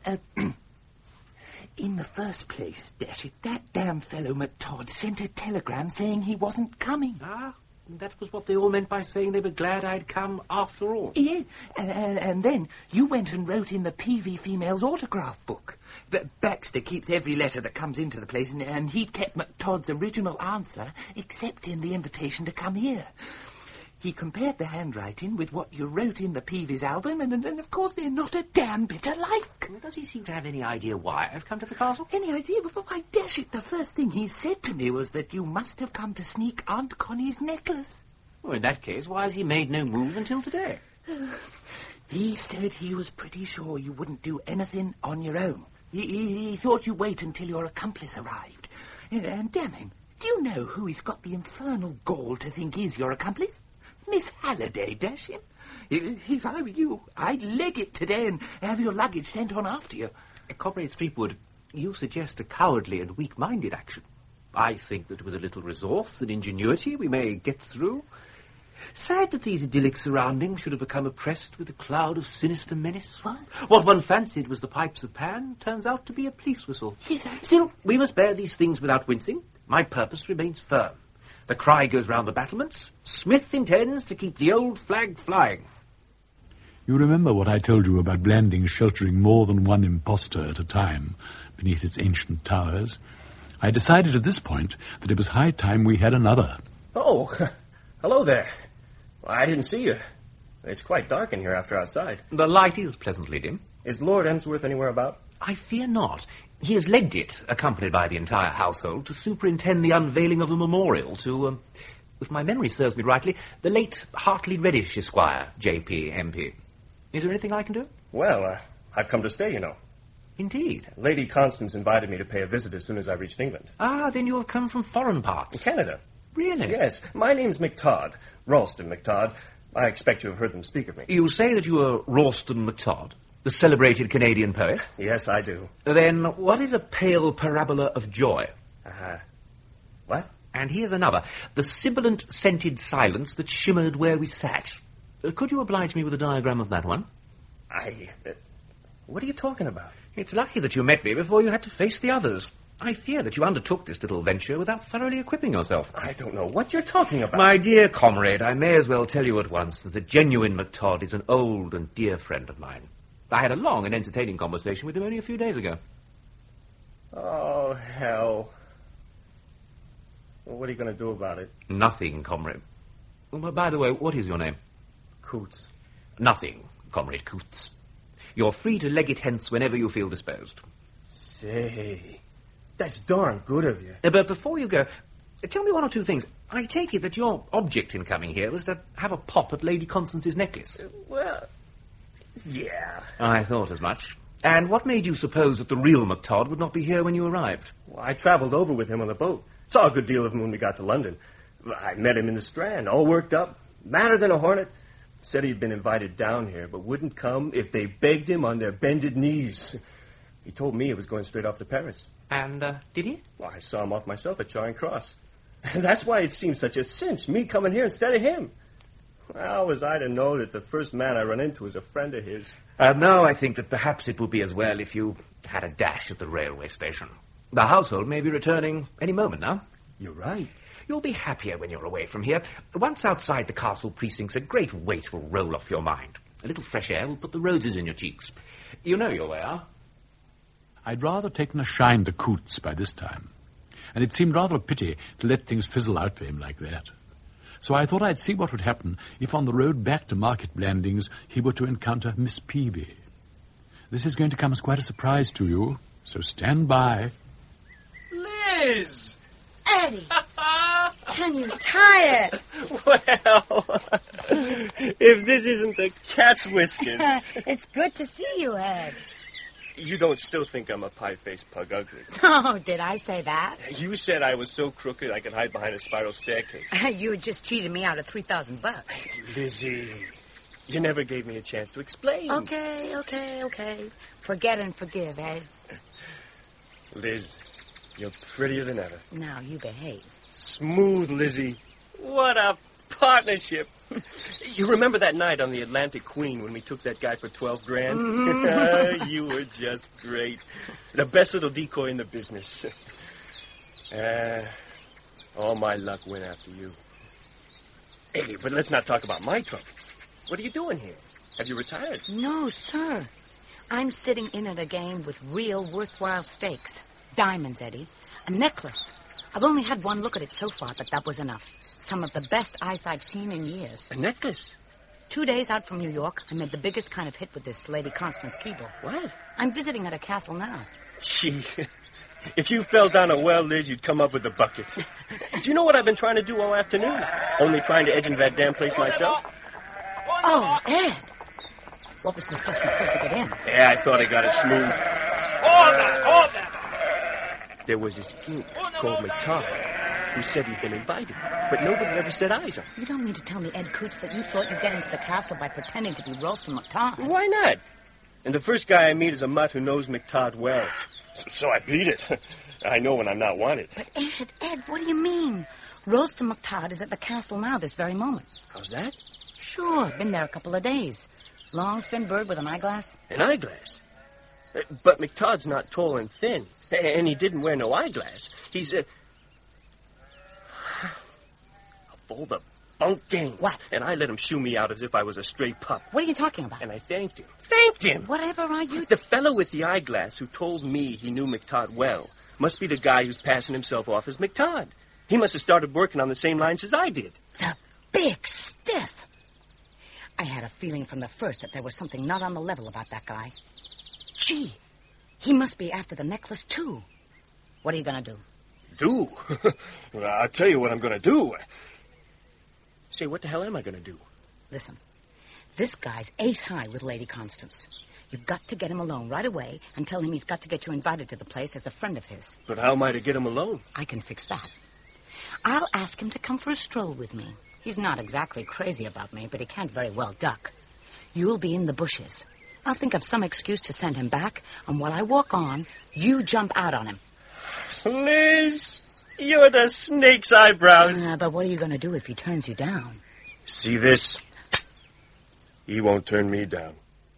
in the first place, dash it, that damn fellow McTodd sent a telegram saying he wasn't coming. Ah, that was what they all meant by saying they were glad I'd come after all. Yeah, and then you went and wrote in the PV Female's autograph book. But Baxter keeps every letter that comes into the place, and he'd kept McTodd's original answer, except in the invitation to come here. He compared the handwriting with what you wrote in the Peavy's album, and of course they're not a damn bit alike. Does he seem to have any idea why I've come to the castle? Any idea? But why, dash it, the first thing he said to me was that you must have come to sneak Aunt Connie's necklace. Well, in that case, why has he made no move until today? He said he was pretty sure you wouldn't do anything on your own. He thought you'd wait until your accomplice arrived. And damn him, do you know who he's got the infernal gall to think is your accomplice? Miss Halliday, dash him. If I were you, I'd leg it today and have your luggage sent on after you. Comrade Threepwood, you suggest a cowardly and weak-minded action. I think that with a little resource and ingenuity we may get through. Sad that these idyllic surroundings should have become oppressed with a cloud of sinister menace. What one fancied was the pipes of Pan turns out to be a police whistle. Yes, Still, we must bear these things without wincing. My purpose remains firm. The cry goes round the battlements. Smith intends to keep the old flag flying. You remember what I told you about Blandings sheltering more than one impostor at a time beneath its ancient towers? I decided at this point that it was high time we had another. Oh, hello there. Well, I didn't see you. It's quite dark in here after outside. The light is pleasantly dim. Is Lord Emsworth anywhere about? I fear not. He has legged it, accompanied by the entire household, to superintend the unveiling of a memorial to, if my memory serves me rightly, the late Hartley Reddish Esquire, J.P. M.P. Is there anything I can do? Well, I've come to stay, you know. Indeed. Lady Constance invited me to pay a visit as soon as I reached England. Ah, then you have come from foreign parts. Canada. Really? Yes. My name's McTodd. Ralston McTodd. I expect you have heard them speak of me. You say that you are Ralston McTodd, the celebrated Canadian poet? Yes, I do. Then what is a pale parabola of joy? What? And here's another. The sibilant scented silence that shimmered where we sat. Could you oblige me with a diagram of that one? What are you talking about? It's lucky that you met me before you had to face the others. I fear that you undertook this little venture without thoroughly equipping yourself. I don't know what you're talking about. My dear comrade, I may as well tell you at once that the genuine McTodd is an old and dear friend of mine. I had a long and entertaining conversation with him only a few days ago. Oh, hell. Well, what are you going to do about it? Nothing, comrade. Well, by the way, what is your name? Coots. Nothing, Comrade Coots. You're free to leg it hence whenever you feel disposed. Say, that's darn good of you. But before you go, Tell me one or two things. I take it that your object in coming here was to have a pop at Lady Constance's necklace. Well, yeah. I thought as much. And what made you suppose that the real McTodd would not be here when you arrived? Well, I travelled over with him on the boat. Saw a good deal of him when we got to London. I met him in the Strand, all worked up, madder than a hornet. Said he'd been invited down here, but wouldn't come if they begged him on their bended knees. He told me he was going straight off to Paris. And, did he? Well, I saw him off myself at Charing Cross. That's why it seemed such a cinch, me coming here instead of him. How was I to know that the first man I run into was a friend of his? Now I think that perhaps it would be as well if you had a dash at the railway station. The household may be returning any moment now. You're right. You'll be happier when you're away from here. Once outside the castle precincts, a great weight will roll off your mind. A little fresh air will put the roses in your cheeks. You know your way, huh? I'd rather taken a shine to Coots by this time, and it seemed rather a pity to let things fizzle out for him like that. So I thought I'd see what would happen if on the road back to Market Blandings he were to encounter Miss Peavy. This is going to come as quite a surprise to you, so stand by. Liz! Eddie! Can you tie it? Well, if this isn't the cat's whiskers. It's good to see you, Ed. You don't still think I'm a pie-faced pug ugly? Oh, did I say that? You said I was so crooked I could hide behind a spiral staircase. You had just cheated me out of $3,000. Lizzie, you never gave me a chance to explain. Okay. Forget and forgive, Ed. Liz, you're prettier than ever. Now, you behave. Smooth, Lizzie. What a partnership. You remember that night on the Atlantic Queen when we took that guy for $12,000? Mm-hmm. You were just great. The best little decoy in the business. All my luck went after you. Hey, but let's not talk about my troubles. What are you doing here? Have you retired? No, sir. I'm sitting in at a game with real worthwhile stakes. Diamonds, Eddie. A necklace. I've only had one look at it so far, but that was enough. Some of the best ice I've seen in years. A necklace? 2 days out from New York, I made the biggest kind of hit with this Lady Constance Keble. What? I'm visiting at a castle now. Gee, if you fell down a well, Liz, you'd come up with a bucket. Do you know what I've been trying to do all afternoon? Only trying to edge into that damn place myself. Oh, Ed. What was the stuff you put to get in? Yeah, I thought I got it smooth. Hold that! There was this gimp called McTodd who said he'd been invited, but nobody ever set eyes on him. You don't mean to tell me, Ed Coots, that you thought you'd get into the castle by pretending to be Ralston McTodd? Why not? And the first guy I meet is a mutt who knows McTodd well. So I beat it. I know when I'm not wanted. But Ed, what do you mean? Ralston McTodd is at the castle now this very moment. How's that? Sure, been there a couple of days. Long, thin bird with an eyeglass. An eyeglass? But McTodd's not tall and thin, and he didn't wear no eyeglass. He's full of bunk games. What? And I let him shoo me out as if I was a stray pup. What are you talking about? And I thanked him. Thanked him! Whatever are you... The fellow with the eyeglass who told me he knew McTodd well must be the guy who's passing himself off as McTodd. He must have started working on the same lines as I did. The big stiff! I had a feeling from the first that there was something not on the level about that guy. Gee, he must be after the necklace, too. What are you going to do? Do? Well, I'll tell you what I'm going to do. Say, what the hell am I going to do? Listen, this guy's ace high with Lady Constance. You've got to get him alone right away and tell him he's got to get you invited to the place as a friend of his. But how am I to get him alone? I can fix that. I'll ask him to come for a stroll with me. He's not exactly crazy about me, but he can't very well duck. You'll be in the bushes. I'll think of some excuse to send him back, and while I walk on, you jump out on him. Liz, you're the snake's eyebrows. But what are you going to do if he turns you down? See this? He won't turn me down.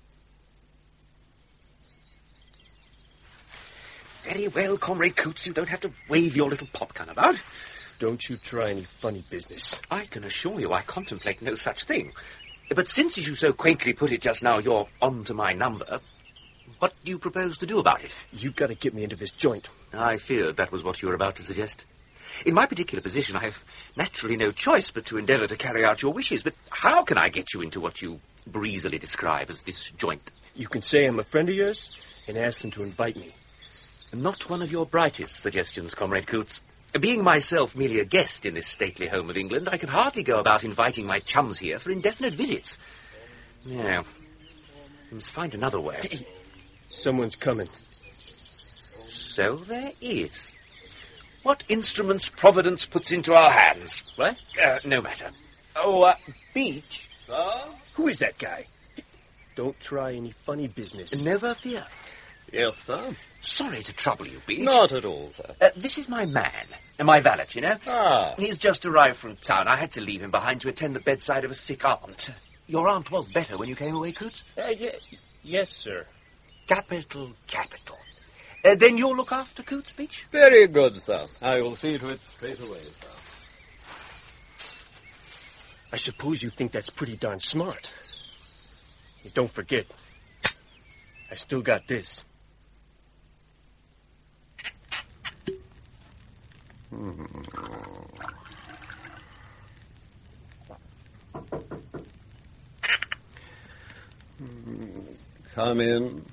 Very well, Comrade Coots. You don't have to wave your little popgun about. Don't you try any funny business. I can assure you I contemplate no such thing. But since, as you so quaintly put it just now, you're on to my number, what do you propose to do about it? You've got to get me into this joint. I feared that was what you were about to suggest. In my particular position, I have naturally no choice but to endeavour to carry out your wishes. But how can I get you into what you breezily describe as this joint? You can say I'm a friend of yours and ask them to invite me. Not one of your brightest suggestions, Comrade Coots. Being myself merely a guest in this stately home of England, I can hardly go about inviting my chums here for indefinite visits. No. I must find another way. Hey, someone's coming. So there is. What instruments Providence puts into our hands. What? No matter. Oh, Beach. Sir? Who is that guy? Don't try any funny business. Never fear. Yes, sir. Sorry to trouble you, Beach. Not at all, sir. This is my man. My valet, you know. Ah. He's just arrived from town. I had to leave him behind to attend the bedside of a sick aunt. Your aunt was better when you came away, Coots? Yes, sir. Capital. Then you'll look after Coots, Beach? Very good, sir. I will see to it straight away, sir. I suppose you think that's pretty darn smart. You don't forget, I still got this. Come in.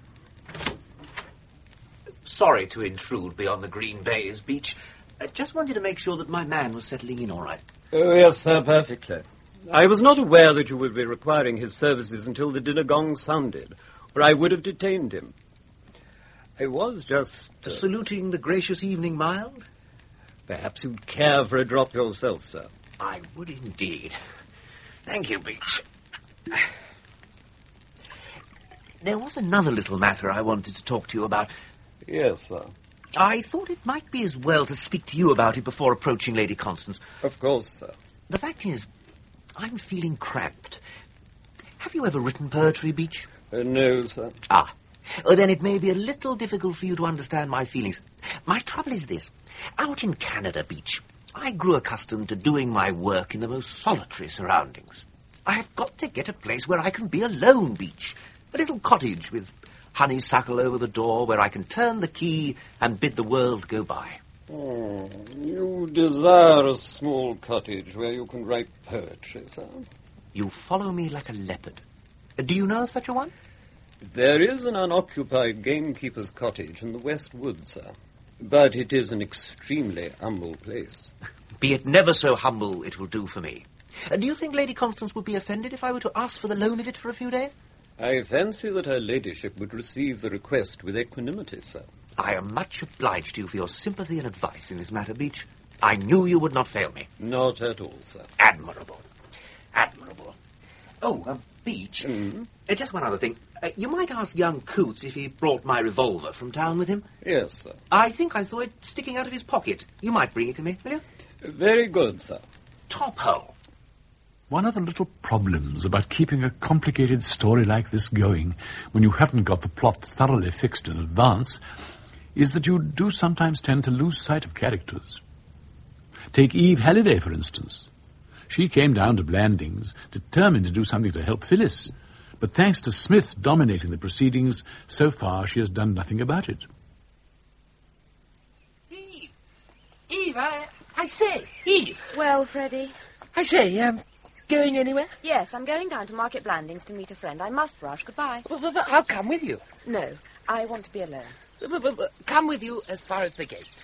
Sorry to intrude beyond the green bays, Beach. I just wanted to make sure that my man was settling in all right. Oh, yes, sir, perfectly. I was not aware that you would be requiring his services until the dinner gong sounded, or I would have detained him. I was just... Saluting the gracious evening mild? Perhaps you'd care for a drop yourself, sir. I would indeed. Thank you, Beach. There was another little matter I wanted to talk to you about. Yes, sir. I thought it might be as well to speak to you about it before approaching Lady Constance. Of course, sir. The fact is, I'm feeling cramped. Have you ever written poetry, Beach? No, sir. Ah. Then it may be a little difficult for you to understand my feelings. My trouble is this. Out in Canada, Beach, I grew accustomed to doing my work in the most solitary surroundings. I've got to get a place where I can be alone, Beach. A little cottage with honeysuckle over the door where I can turn the key and bid the world go by. Oh, you desire a small cottage where you can write poetry, sir? You follow me like a leopard. Do you know of such a one? There is an unoccupied gamekeeper's cottage in the West Wood, sir. But it is an extremely humble place. Be it never so humble, it will do for me. Do you think Lady Constance would be offended if I were to ask for the loan of it for a few days? I fancy that her ladyship would receive the request with equanimity, sir. I am much obliged to you for your sympathy and advice in this matter, Beach. I knew you would not fail me. Not at all, sir. Admirable. Oh, Beach, just one other thing. You might ask young Coots if he brought my revolver from town with him. Yes, sir. I think I saw it sticking out of his pocket. You might bring it to me, will you? Very good, sir. Top hole. One of the little problems about keeping a complicated story like this going when you haven't got the plot thoroughly fixed in advance is that you do sometimes tend to lose sight of characters. Take Eve Halliday, for instance. She came down to Blandings determined to do something to help Phyllis, but thanks to Smith dominating the proceedings, so far she has done nothing about it. Eve, I say, Eve. Well, Freddie? I say, going anywhere? Yes, I'm going down to Market Blandings to meet a friend. I must rush. Goodbye. But I'll come with you. No, I want to be alone. But come with you as far as the gate.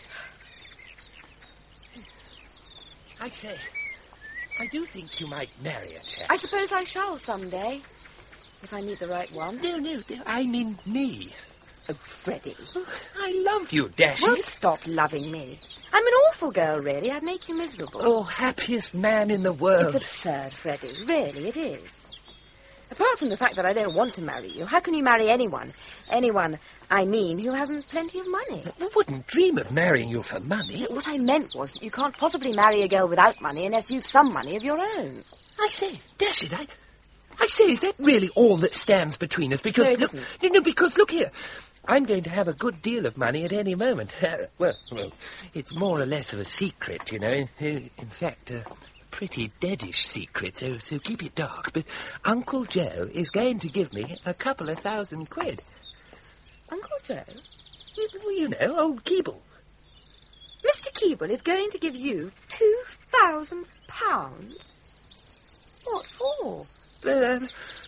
I say, I do think you might marry a chap. I suppose I shall someday, if I meet the right one. No, I mean me. Oh, Freddie. I love you, Dash. Well, stop loving me. I'm an awful girl, really. I'd make you miserable. Oh, happiest man in the world. It's absurd, Freddie. Really, it is. Apart from the fact that I don't want to marry you, how can you marry anyone? Anyone, I mean, who hasn't plenty of money? I wouldn't dream of marrying you for money. What I meant was that you can't possibly marry a girl without money unless you've some money of your own. I say, Dash it, I say, is that really all that stands between us? Because, no, it isn't. No, because look here. I'm going to have a good deal of money at any moment. Well, it's more or less of a secret, you know. In fact, a pretty deadish secret, so keep it dark. But Uncle Joe is going to give me a couple of £1,000. Uncle Joe? You know, old Keeble. Mr. Keeble is going to give you £2,000? What for?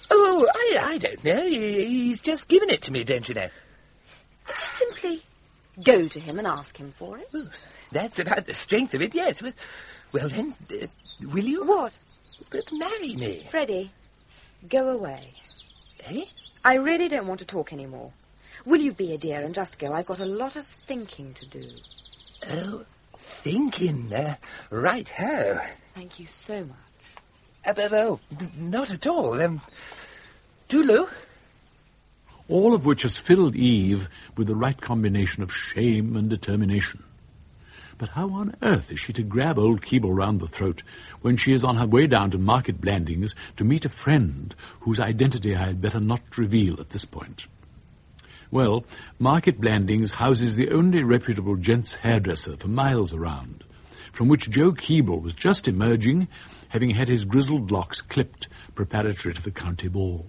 I don't know. He's just given it to me, don't you know? Did you simply Go to him and ask him for it. That's about the strength of it, yes. Well then, will you? What? Marry me. Freddie, go away. Eh? I really don't want to talk anymore. Will you be a dear and just go? I've got a lot of thinking to do. Oh, thinking. Right-ho. Thank you so much. Oh, not at all. Toodaloo. All of which has filled Eve with the right combination of shame and determination. But how on earth is she to grab old Keeble round the throat when she is on her way down to Market Blandings to meet a friend whose identity I had better not reveal at this point? Well, Market Blandings houses the only reputable gents' hairdresser for miles around, from which Joe Keeble was just emerging, having had his grizzled locks clipped preparatory to the county ball.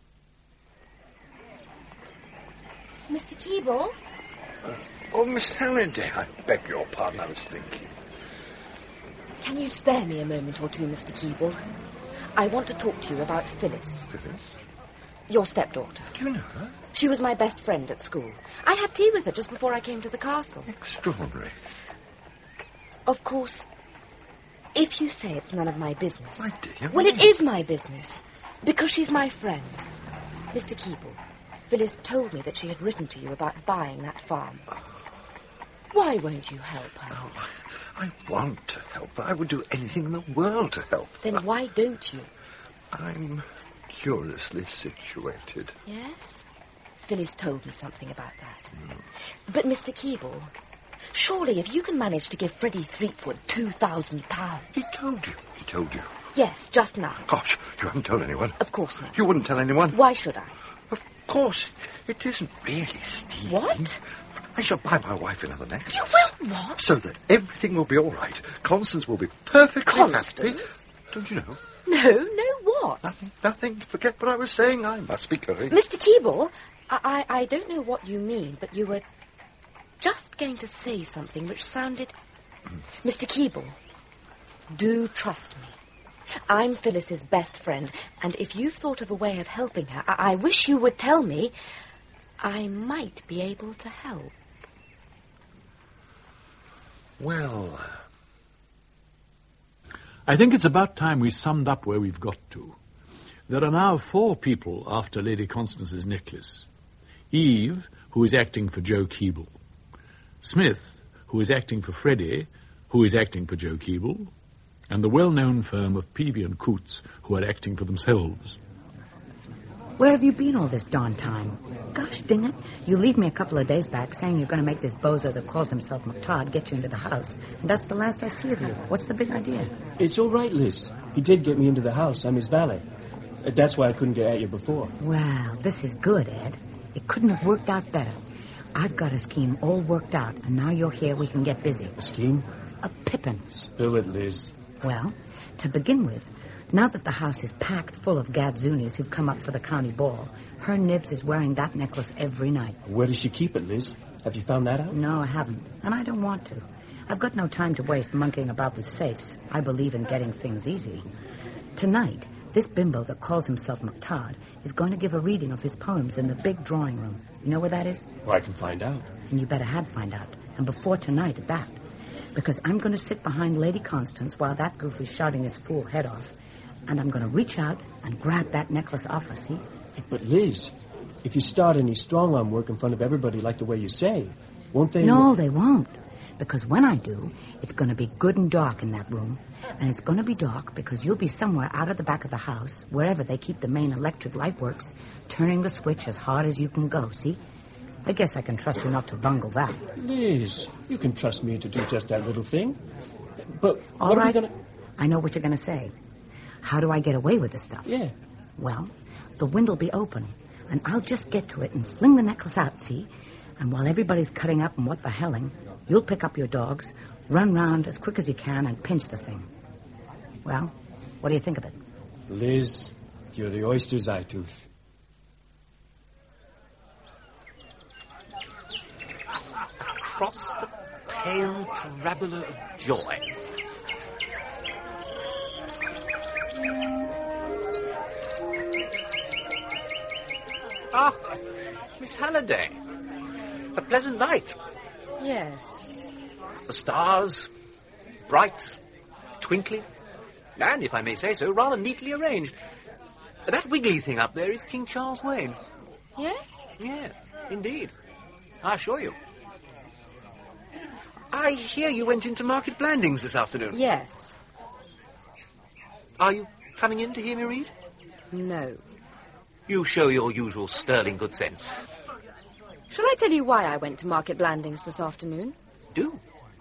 Mr. Keeble? Oh, Miss Halliday, I beg your pardon, I was thinking. Can you spare me a moment or two, Mr. Keeble? I want to talk to you about Phyllis. Phyllis? Your stepdaughter. Do you know her? She was my best friend at school. I had tea with her just before I came to the castle. Extraordinary. Of course, if you say it's none of my business... My dear... Well, it is my business, because she's my friend. Mr. Keeble, Phyllis told me that she had written to you about buying that farm. Why won't you help her? Oh, I want to help her. I would do anything in the world to help her. Then why don't you? I'm curiously situated. Yes? Phyllis told me something about that. But, Mr. Keeble, surely if you can manage to give Freddie Threepwood £2,000... He told you. He told you. Yes, just now. Gosh, you haven't told anyone. Of course not. You wouldn't tell anyone. Why should I? Of course. It isn't really stealing. What? I shall buy my wife another necklace. You will what? So that everything will be all right. Constance will be perfectly Constance? happy. Don't you know? No, what? Nothing. Forget what I was saying. I must be going. Mr. Keeble, I don't know what you mean, but you were just going to say something which sounded... Mr. Keeble, do trust me. I'm Phyllis's best friend, and if you've thought of a way of helping her, I wish you would tell me. I might be able to help. Well... I think it's about time we summed up where we've got to. There are now 4 people after Lady Constance's necklace. Eve, who is acting for Joe Keeble. Smith, who is acting for Freddie, who is acting for Joe Keeble. And the well-known firm of Peavy and Coots, who are acting for themselves. Where have you been all this darn time? Gosh dang it. You leave me a couple of days back saying you're going to make this bozo that calls himself McTodd get you into the house. And that's the last I see of you. What's the big idea? It's all right, Liz. He did get me into the house. I'm his valet. That's why I couldn't get at you before. Well, this is good, Ed. It couldn't have worked out better. I've got a scheme all worked out, and now you're here, we can get busy. A scheme? A pippin. Spill it, Liz. Well, to begin with, now that the house is packed full of gadzoonies who've come up for the county ball, her Nibs is wearing that necklace every night. Where does she keep it, Liz? Have you found that out? No, I haven't, and I don't want to. I've got no time to waste monkeying about with safes. I believe in getting things easy. Tonight, this bimbo that calls himself McTodd is going to give a reading of his poems in the big drawing room. You know where that is? Well, I can find out. And you better had find out, and before tonight at that. Because I'm going to sit behind Lady Constance while that goof is shouting his fool head off. And I'm going to reach out and grab that necklace off her, see? But, Liz, if you start any strong-arm work in front of everybody like the way you say, won't they... No, they won't. Because when I do, it's going to be good and dark in that room. And it's going to be dark because you'll be somewhere out of the back of the house, wherever they keep the main electric light works, turning the switch as hard as you can go, see? I guess I can trust you not to bungle that. Liz, you can trust me to do just that little thing. But all right, are we gonna... I know what you're going to say. How do I get away with this stuff? Yeah. Well, the wind'll be open, and I'll just get to it and fling the necklace out, see? And while everybody's cutting up and what the helling, you'll pick up your dogs, run round as quick as you can, and pinch the thing. Well, what do you think of it? Liz, you're the oyster's eye tooth. Across the pale parabola of joy. Ah, Miss Halliday. A pleasant night. Yes. The stars, bright, twinkling, and, if I may say so, rather neatly arranged. That wiggly thing up there is King Charles Wayne. Yes? Yes, indeed. I assure you. I hear you went into Market Blandings this afternoon. Yes. Are you coming in to hear me read? No. You show your usual sterling good sense. Shall I tell you why I went to Market Blandings this afternoon? Do.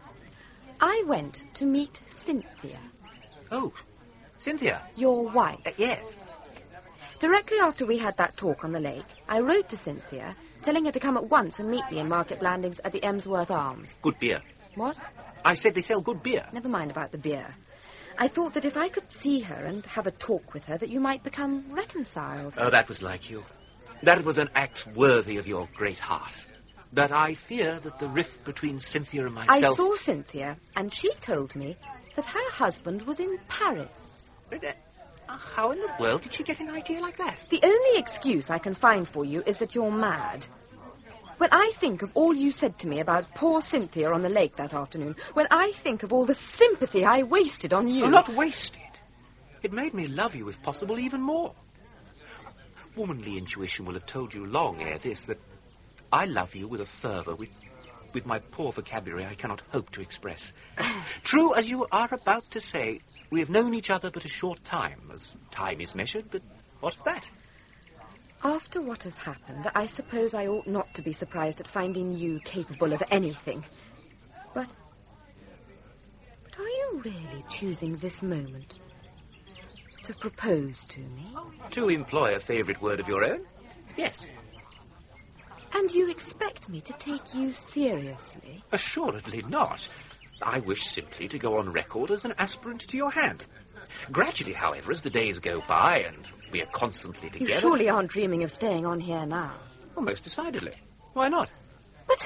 I went to meet Cynthia. Oh, Cynthia? Your wife. Yes. Directly after we had that talk on the lake, I wrote to Cynthia, telling her to come at once and meet me in Market Blandings at the Emsworth Arms. Good beer. What? I said they sell good beer. Never mind about the beer. I thought that if I could see her and have a talk with her, that you might become reconciled. Oh, that was like you. That was an act worthy of your great heart. But I fear that the rift between Cynthia and myself... I saw Cynthia, and she told me that her husband was in Paris. How in the world did she get an idea like that? The only excuse I can find for you is that you're mad. When I think of all you said to me about poor Cynthia on the lake that afternoon, when I think of all the sympathy I wasted on you... Oh, not wasted. It made me love you, if possible, even more. Womanly intuition will have told you long ere this that I love you with a fervour with my poor vocabulary I cannot hope to express. True, as you are about to say, we have known each other but a short time, as time is measured, but what of that? After what has happened, I suppose I ought not to be surprised at finding you capable of anything. But are you really choosing this moment to propose to me? To employ a favourite word of your own? Yes. And you expect me to take you seriously? Assuredly not. I wish simply to go on record as an aspirant to your hand. Gradually, however, as the days go by and we are constantly together... You surely aren't dreaming of staying on here now. Well, most decidedly. Why not? But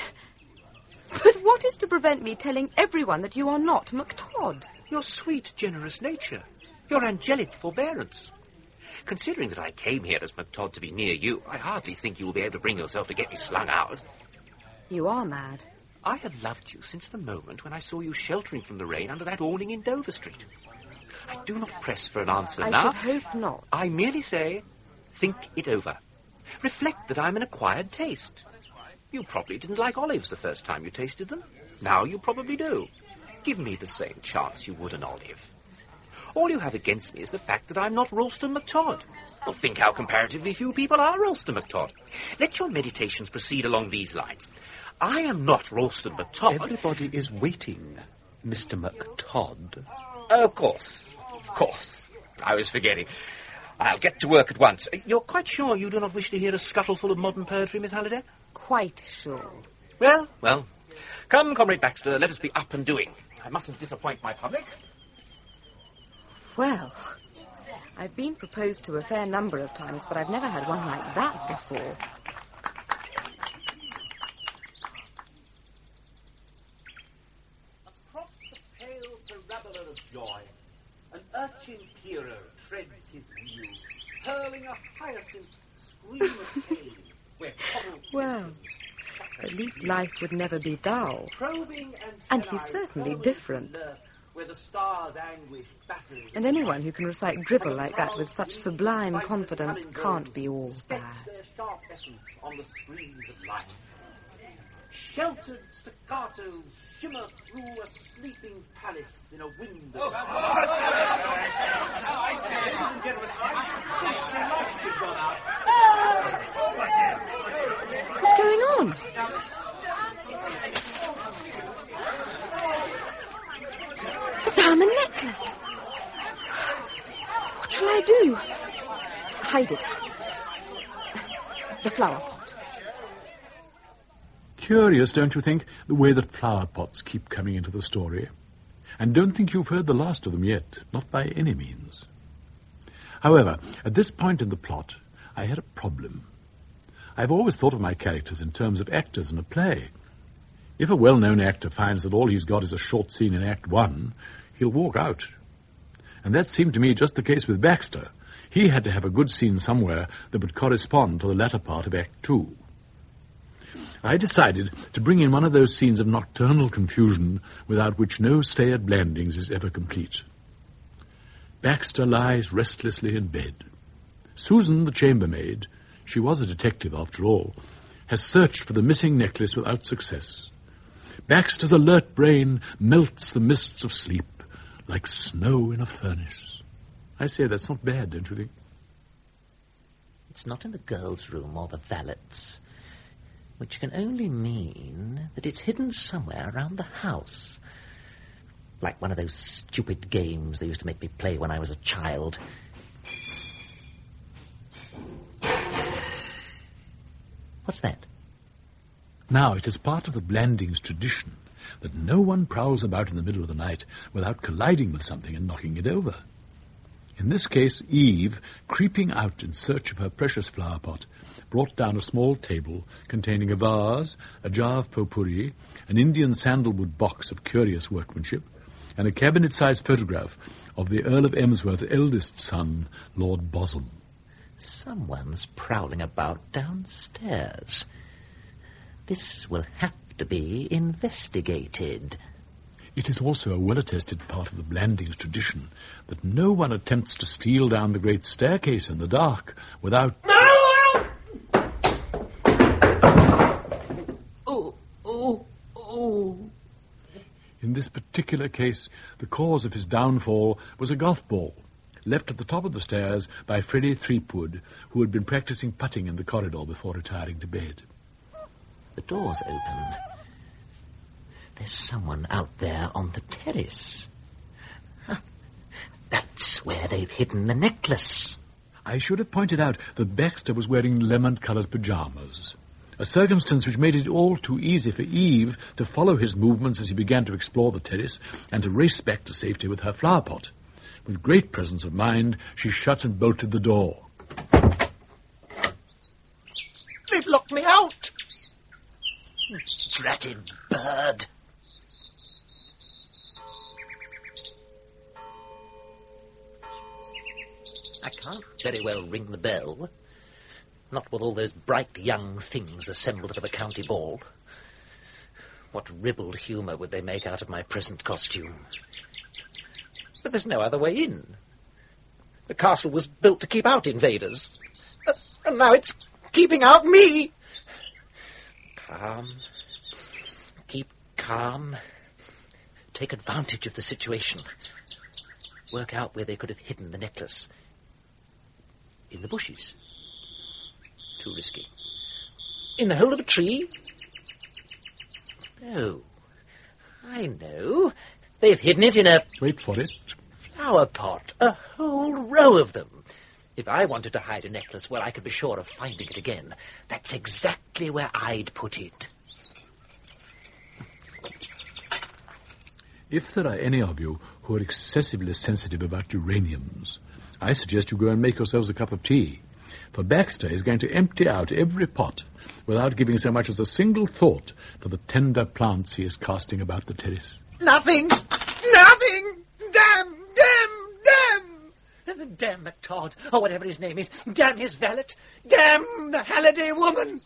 what is to prevent me telling everyone that you are not MacTodd? Your sweet, generous nature. Your angelic forbearance. Considering that I came here as MacTodd to be near you, I hardly think you will be able to bring yourself to get me slung out. You are mad. I have loved you since the moment when I saw you sheltering from the rain under that awning in Dover Street. I do not press for an answer now. I should hope not. I merely say, think it over. Reflect that I'm an acquired taste. You probably didn't like olives the first time you tasted them. Now you probably do. Give me the same chance you would an olive. All you have against me is the fact that I'm not Ralston MacTodd. Well, think how comparatively few people are Ralston MacTodd. Let your meditations proceed along these lines. I am not Ralston MacTodd. Everybody is waiting, Mr. MacTodd. Of course. I was forgetting. I'll get to work at once. You're quite sure you do not wish to hear a scuttleful of modern poetry, Miss Halliday? Quite sure. Well. Come, Comrade Baxter, let us be up and doing. I mustn't disappoint my public. Well, I've been proposed to a fair number of times, but I've never had one like that before. Across the pale parabola of joy, an urchin hero treads his wheel, hurling a hyacinth scream of pain, where Well, at least life would never be dull. probing And he's certainly different. where the stars anguish batters. And anyone who can recite drivel like that with such sublime confidence can't be all bad. Their sharp essence on the screens of life. Sheltered staccatos shimmer through a sleeping palace in a wind of... What's going on? A diamond necklace. What shall I do? Hide it. The flower pot. Curious, don't you think, the way that flower pots keep coming into the story? And don't think you've heard the last of them yet, not by any means. However, at this point in the plot, I had a problem. I've always thought of my characters in terms of actors in a play. If a well-known actor finds that all he's got is a short scene in Act 1, he'll walk out. And that seemed to me just the case with Baxter. He had to have a good scene somewhere that would correspond to the latter part of Act 2. I decided to bring in one of those scenes of nocturnal confusion without which no stay at Blandings is ever complete. Baxter lies restlessly in bed. Susan, the chambermaid, she was a detective after all, has searched for the missing necklace without success. Baxter's alert brain melts the mists of sleep like snow in a furnace. I say that's not bad, don't you think? It's not in the girls' room or the valet's, which can only mean that it's hidden somewhere around the house. Like one of those stupid games they used to make me play when I was a child. What's that? Now, it is part of the Blandings tradition that no one prowls about in the middle of the night without colliding with something and knocking it over. In this case, Eve, creeping out in search of her precious flower pot, brought down a small table containing a vase, a jar of potpourri, an Indian sandalwood box of curious workmanship, and a cabinet-sized photograph of the Earl of Emsworth's eldest son, Lord Bosham. Someone's prowling about downstairs. This will have to be investigated. It is also a well-attested part of the Blandings tradition that no one attempts to steal down the great staircase in the dark without... Oh. In this particular case, the cause of his downfall was a golf ball, left at the top of the stairs by Freddie Threepwood, who had been practicing putting in the corridor before retiring to bed. The door's open. There's someone out there on the terrace. That's where they've hidden the necklace. I should have pointed out that Baxter was wearing lemon-coloured pyjamas, a circumstance which made it all too easy for Eve to follow his movements as he began to explore the terrace and to race back to safety with her flower pot. With great presence of mind, she shut and bolted the door. They've locked me out! Dratted bird! I can't very well ring the bell. Not with all those bright young things assembled for the county ball. What ribald humour would they make out of my present costume? But there's no other way in. The castle was built to keep out invaders. And now it's keeping out me! Calm. Keep calm. Take advantage of the situation. Work out where they could have hidden the necklace. In the bushes. Too risky. In the hole of a tree? No. I know. They've hidden it in a... Wait for it. Flower pot. A whole row of them. If I wanted to hide a necklace, well, I could be sure of finding it again. That's exactly where I'd put it. If there are any of you who are excessively sensitive about geraniums, I suggest you go and make yourselves a cup of tea, for Baxter is going to empty out every pot without giving so much as a single thought to the tender plants he is casting about the terrace. Nothing! Nothing! Damn! Damn the Todd, or whatever his name is. Damn his valet. Damn the Halliday woman.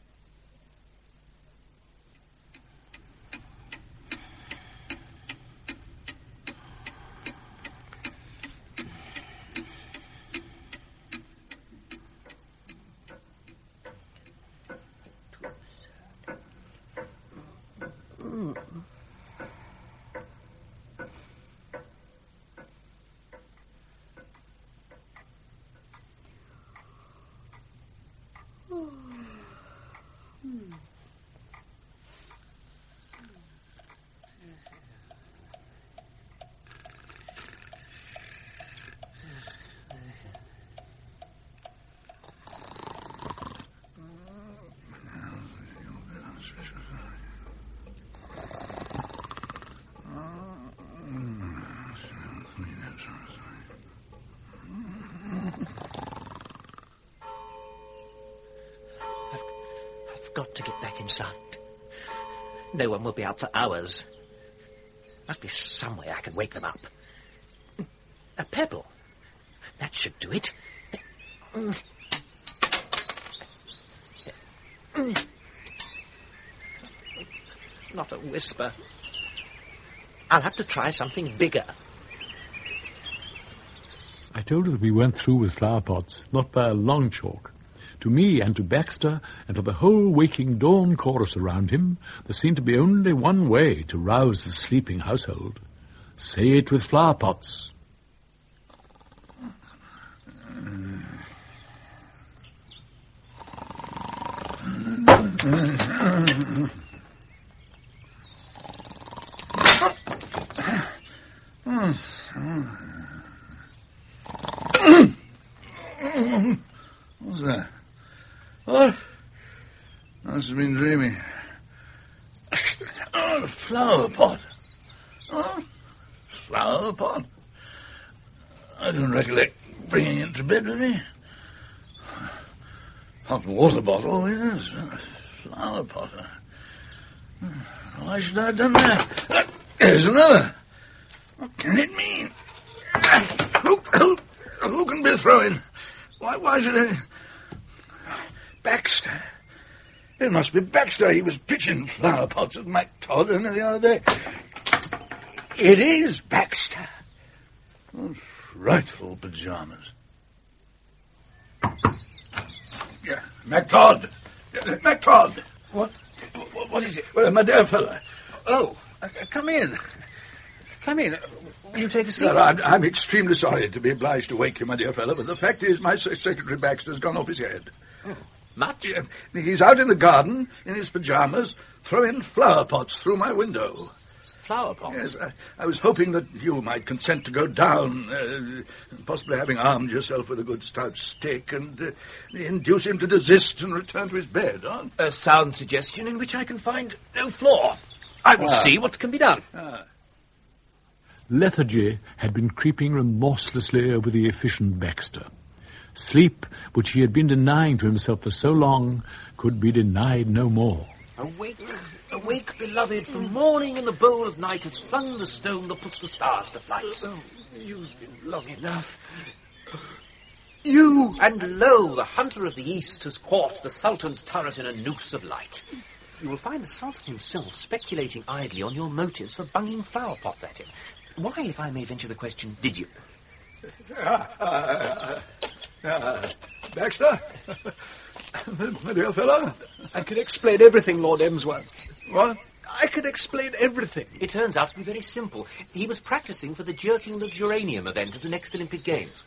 I've got to get back inside. No one will be out for hours. Must be some way I can wake them up. A pebble. That should do it. Not a whisper. I'll have to try something bigger. I told her that we weren't through with flower pots, not by a long chalk. To me and to Baxter and to the whole waking dawn chorus around him, there seemed to be only one way to rouse the sleeping household. Say it with flower pots. What's that? What? Must have been dreaming. Oh, a flower pot. Oh, flower pot? I don't recollect bringing it to bed with me. Hot water bottle, yes. Flower pot. Why should I have done that? There's another. What can it mean? Who can be throwing? Why should I... Baxter. It must be Baxter. He was pitching flower pots at Mac Todd the other day. It is Baxter. Those frightful pajamas. Yeah, Mac Todd. Mac Todd. What is it? Well, my dear fellow. Oh, come in. Come in. Will you take a seat? Sir, I'm extremely sorry to be obliged to wake you, my dear fellow, but the fact is my Secretary Baxter's gone off his head. Oh, much? He's out in the garden, in his pajamas, throwing flower pots through my window. Flower pots? Yes, I was hoping that you might consent to go down, possibly having armed yourself with a good stout stick, and induce him to desist and return to his bed. A sound suggestion in which I can find no flaw. I will see what can be done. Lethargy had been creeping remorselessly over the efficient Baxter. Sleep, which he had been denying to himself for so long, could be denied no more. Awake, awake, beloved, from morning and the bowl of night has flung the stone that puts the stars to flight. Oh, you've been long enough. You, and lo, the hunter of the east has caught the Sultan's turret in a noose of light. You will find the Sultan himself speculating idly on your motives for bunging flower pots at him. Why, if I may venture the question, did you? Baxter? My dear fellow? I can explain everything, Lord Emsworth. What? I can explain everything. It turns out to be very simple. He was practicing for the jerking the geranium event at the next Olympic Games.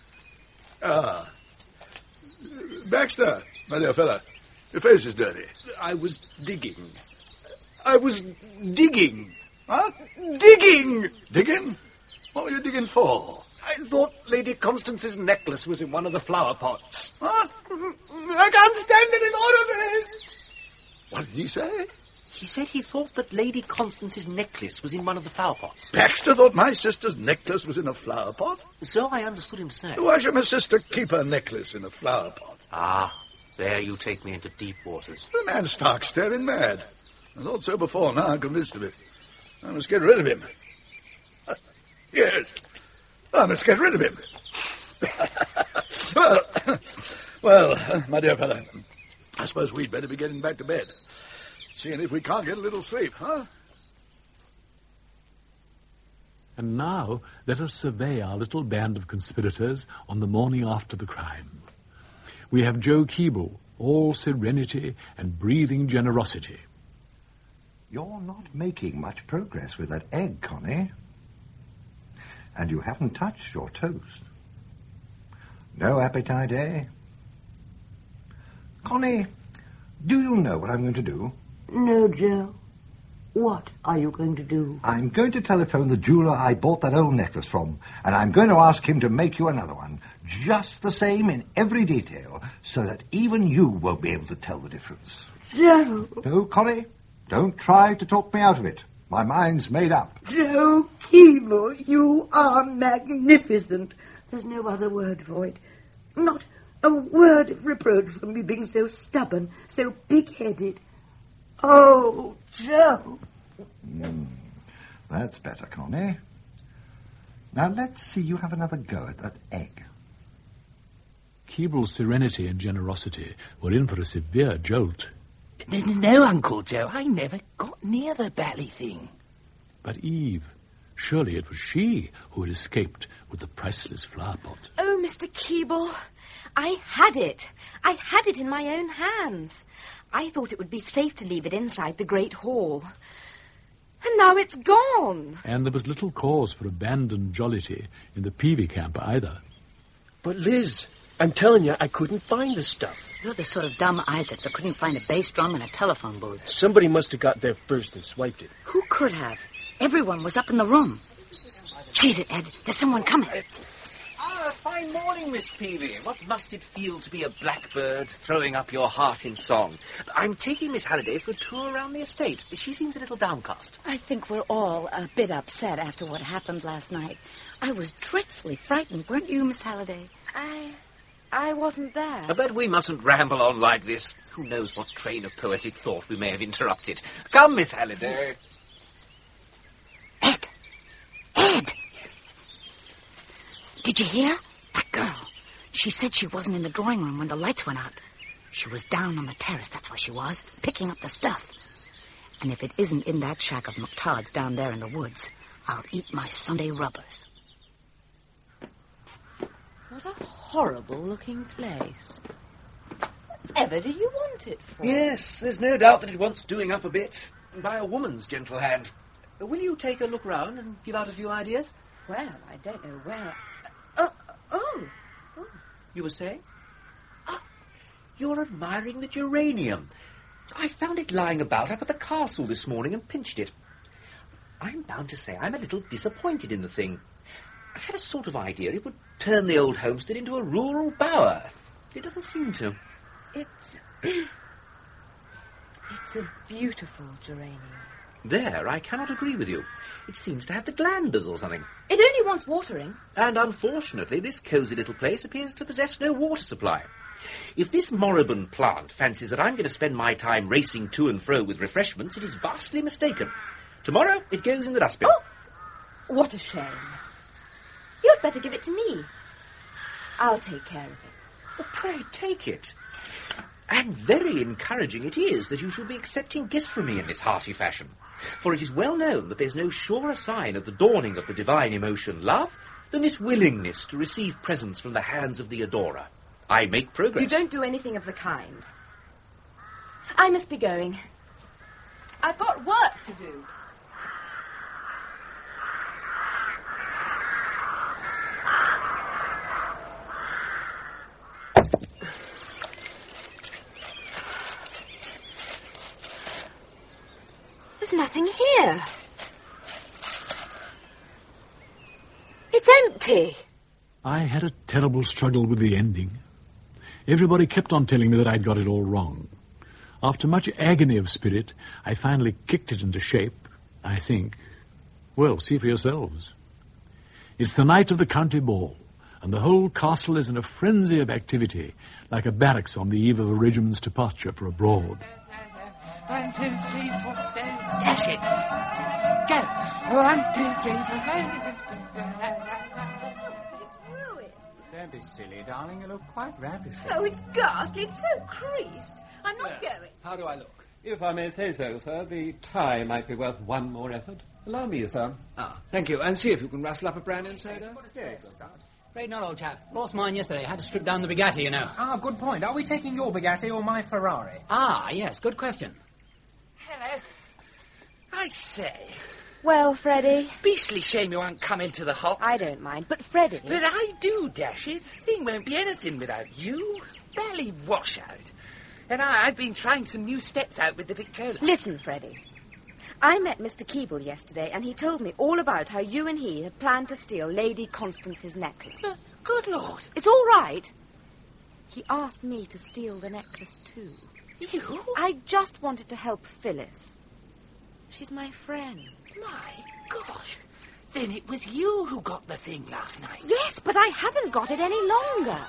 Baxter, my dear fellow, your face is dirty. I was digging. What? Digging! Digging? What were you digging for? I thought Lady Constance's necklace was in one of the flower pots. What? I can't stand any more of it. What did he say? He said he thought that Lady Constance's necklace was in one of the flower pots. Baxter thought my sister's necklace was in a flower pot? So I understood him say. Why should my sister keep her necklace in a flower pot? Ah, there you take me into deep waters. The man's stark staring mad. I thought so before, now I'm convinced of it. I must get rid of him. Yes, I must get rid of him. well, my dear fellow, I suppose we'd better be getting back to bed. Seeing if we can't get a little sleep, huh? And now let us survey our little band of conspirators on the morning after the crime. We have Joe Keeble, all serenity and breathing generosity. You're not making much progress with that egg, Connie. And you haven't touched your toast. No appetite, eh? Connie, do you know what I'm going to do? No, Joe. What are you going to do? I'm going to telephone the jeweller I bought that old necklace from, and I'm going to ask him to make you another one, just the same in every detail, so that even you won't be able to tell the difference. Joe! No, Connie, don't try to talk me out of it. My mind's made up. Joe Keeble, you are magnificent. There's no other word for it. Not a word of reproach for me being so stubborn, so big-headed. Oh, Joe. That's better, Connie. Now let's see you have another go at that egg. Keeble's serenity and generosity were in for a severe jolt. No, Uncle Joe, I never got near the bally thing. But Eve, surely it was she who had escaped with the priceless flower pot. Oh, Mr. Keeble, I had it. I had it in my own hands. I thought it would be safe to leave it inside the Great Hall. And now it's gone. And there was little cause for abandoned jollity in the Peavy camp either. But, Liz, I'm telling you, I couldn't find the stuff. You're the sort of dumb Isaac that couldn't find a bass drum in a telephone booth. Somebody must have got there first and swiped it. Who could have? Everyone was up in the room. Cheese it, Ed. There's someone coming. Fine morning, Miss Peavy. What must it feel to be a blackbird throwing up your heart in song? I'm taking Miss Halliday for a tour around the estate. She seems a little downcast. I think we're all a bit upset after what happened last night. I was dreadfully frightened, weren't you, Miss Halliday? I wasn't there. But we mustn't ramble on like this. Who knows what train of poetic thought we may have interrupted. Come, Miss Halliday. Ed! Did you hear? That girl. She said she wasn't in the drawing room when the lights went out. She was down on the terrace, that's where she was, picking up the stuff. And if it isn't in that shack of McTodd's down there in the woods, I'll eat my Sunday rubbers. What a horrible-looking place. Whatever do you want it for? Yes, there's no doubt that it wants doing up a bit by a woman's gentle hand. Will you take a look round and give out a few ideas? Well, I don't know where... Oh. You were saying? You're admiring the geranium. I found it lying about up at the castle this morning and pinched it. I'm bound to say I'm a little disappointed in the thing. I had a sort of idea it would turn the old homestead into a rural bower. It doesn't seem to. It's a beautiful geranium. There, I cannot agree with you. It seems to have the glanders or something. It only wants watering. And unfortunately, this cosy little place appears to possess no water supply. If this moribund plant fancies that I'm going to spend my time racing to and fro with refreshments, it is vastly mistaken. Tomorrow, it goes in the dustbin. Oh, what a shame. You'd better give it to me. I'll take care of it. Well, pray, take it. And very encouraging it is that you should be accepting gifts from me in this hearty fashion. For it is well known that there's no surer sign of the dawning of the divine emotion, love, than this willingness to receive presents from the hands of the adorer. I make progress. You don't do anything of the kind. I must be going. I've got work to do. There's nothing here. It's empty. I had a terrible struggle with the ending. Everybody kept on telling me that I'd got it all wrong. After much agony of spirit, I finally kicked it into shape, I think. Well, see for yourselves. It's the night of the county ball, and the whole castle is in a frenzy of activity, like a barracks on the eve of a regiment's departure for abroad. 1, 2, 3, 4, dash it. Go. 1, 2, 3, 4. Don't be silly, darling. You look quite ravishing. Oh, it's ghastly. It's so creased. I'm not going. How do I look? If I may say so, sir, the tie might be worth one more effort. Allow me, sir. Thank you. And see if you can rustle up a brandy and soda. Yes. Afraid not, old chap. Lost mine yesterday. Had to strip down the Bugatti, you know. Good point. Are we taking your Bugatti or my Ferrari? Yes, good question. Hello. I say. Well, Freddie? Beastly shame you aren't coming to the hop. I don't mind, but Freddie... But I do, dash it. The thing won't be anything without you. Bally washout. And I've been trying some new steps out with the Victrola. Listen, Freddie. I met Mr. Keeble yesterday, and he told me all about how you and he had planned to steal Lady Constance's necklace. Good Lord. It's all right. He asked me to steal the necklace, too. You? I just wanted to help Phyllis. She's my friend. My gosh. Then it was you who got the thing last night. Yes, but I haven't got it any longer.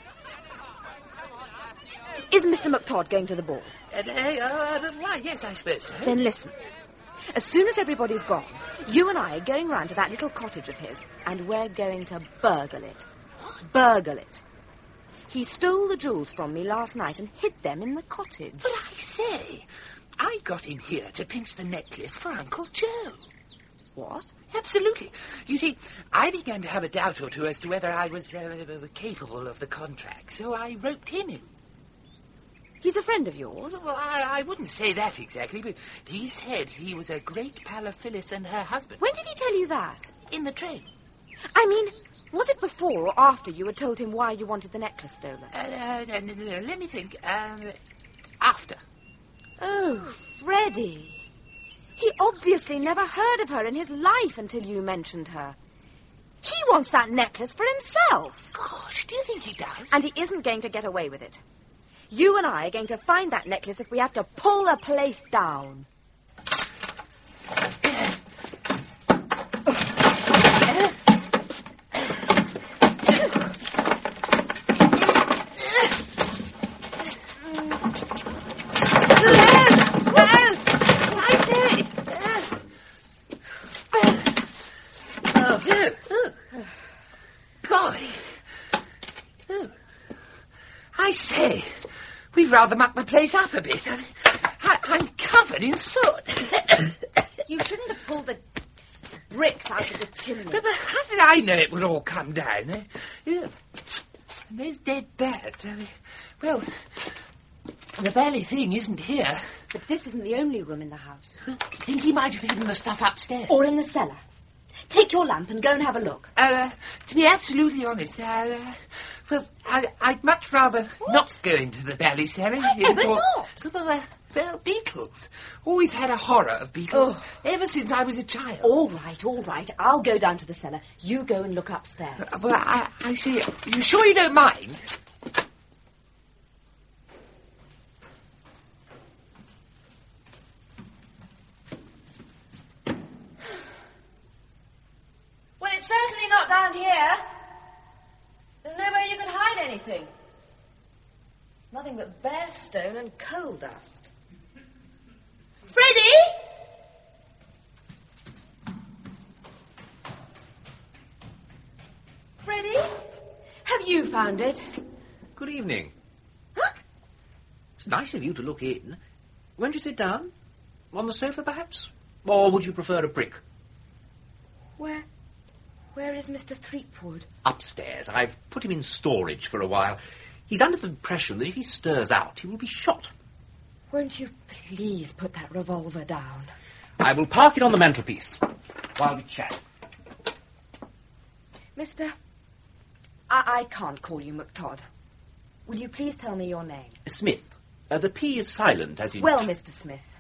Is Mr. McTodd going to the ball? Why, yes, I suppose so. Then listen. As soon as everybody's gone, you and I are going round to that little cottage of his, and we're going to burgle it. Burgle it. He stole the jewels from me last night and hid them in the cottage. But I say, I got in here to pinch the necklace for Uncle Joe. What? Absolutely. You see, I began to have a doubt or two as to whether I was capable of the contract, so I roped him in. He's a friend of yours? Well, I wouldn't say that exactly, but he said he was a great pal of Phyllis and her husband. When did he tell you that? In the train. I mean, was it before or after you had told him why you wanted the necklace stolen? No, let me think. After. Oh, Freddie. He obviously never heard of her in his life until you mentioned her. He wants that necklace for himself. Gosh, do you think he does? And he isn't going to get away with it. You and I are going to find that necklace if we have to pull the place down. I say, we've rather mucked the place up a bit. I'm covered in soot. You shouldn't have pulled the bricks out of the chimney. But how did I know it would all come down? And those dead bats. Well, the bally thing isn't here. But this isn't the only room in the house. Think he might have hidden the stuff upstairs? Or in the cellar. Take your lamp and go and have a look. To be absolutely honest, well, I'd much rather not go into the bally cellar. But not. Well, beetles. Always had a horror of beetles, ever since I was a child. All right. I'll go down to the cellar. You go and look upstairs. Well, I see. You sure you don't mind? Well, it's certainly not down here. There's nowhere you can hide anything. Nothing but bare stone and coal dust. Freddie! Freddie? Have you found it? Good evening. Huh? It's nice of you to look in. Won't you sit down? On the sofa, perhaps? Or would you prefer a brick? Where is Mr. Threepwood? Upstairs. I've put him in storage for a while. He's under the impression that if he stirs out, he will be shot. Won't you please put that revolver down? I will park it on the mantelpiece while we chat. Mister, I can't call you McTodd. Will you please tell me your name? Smith. The P is silent, as in... Well, Mr. Smith,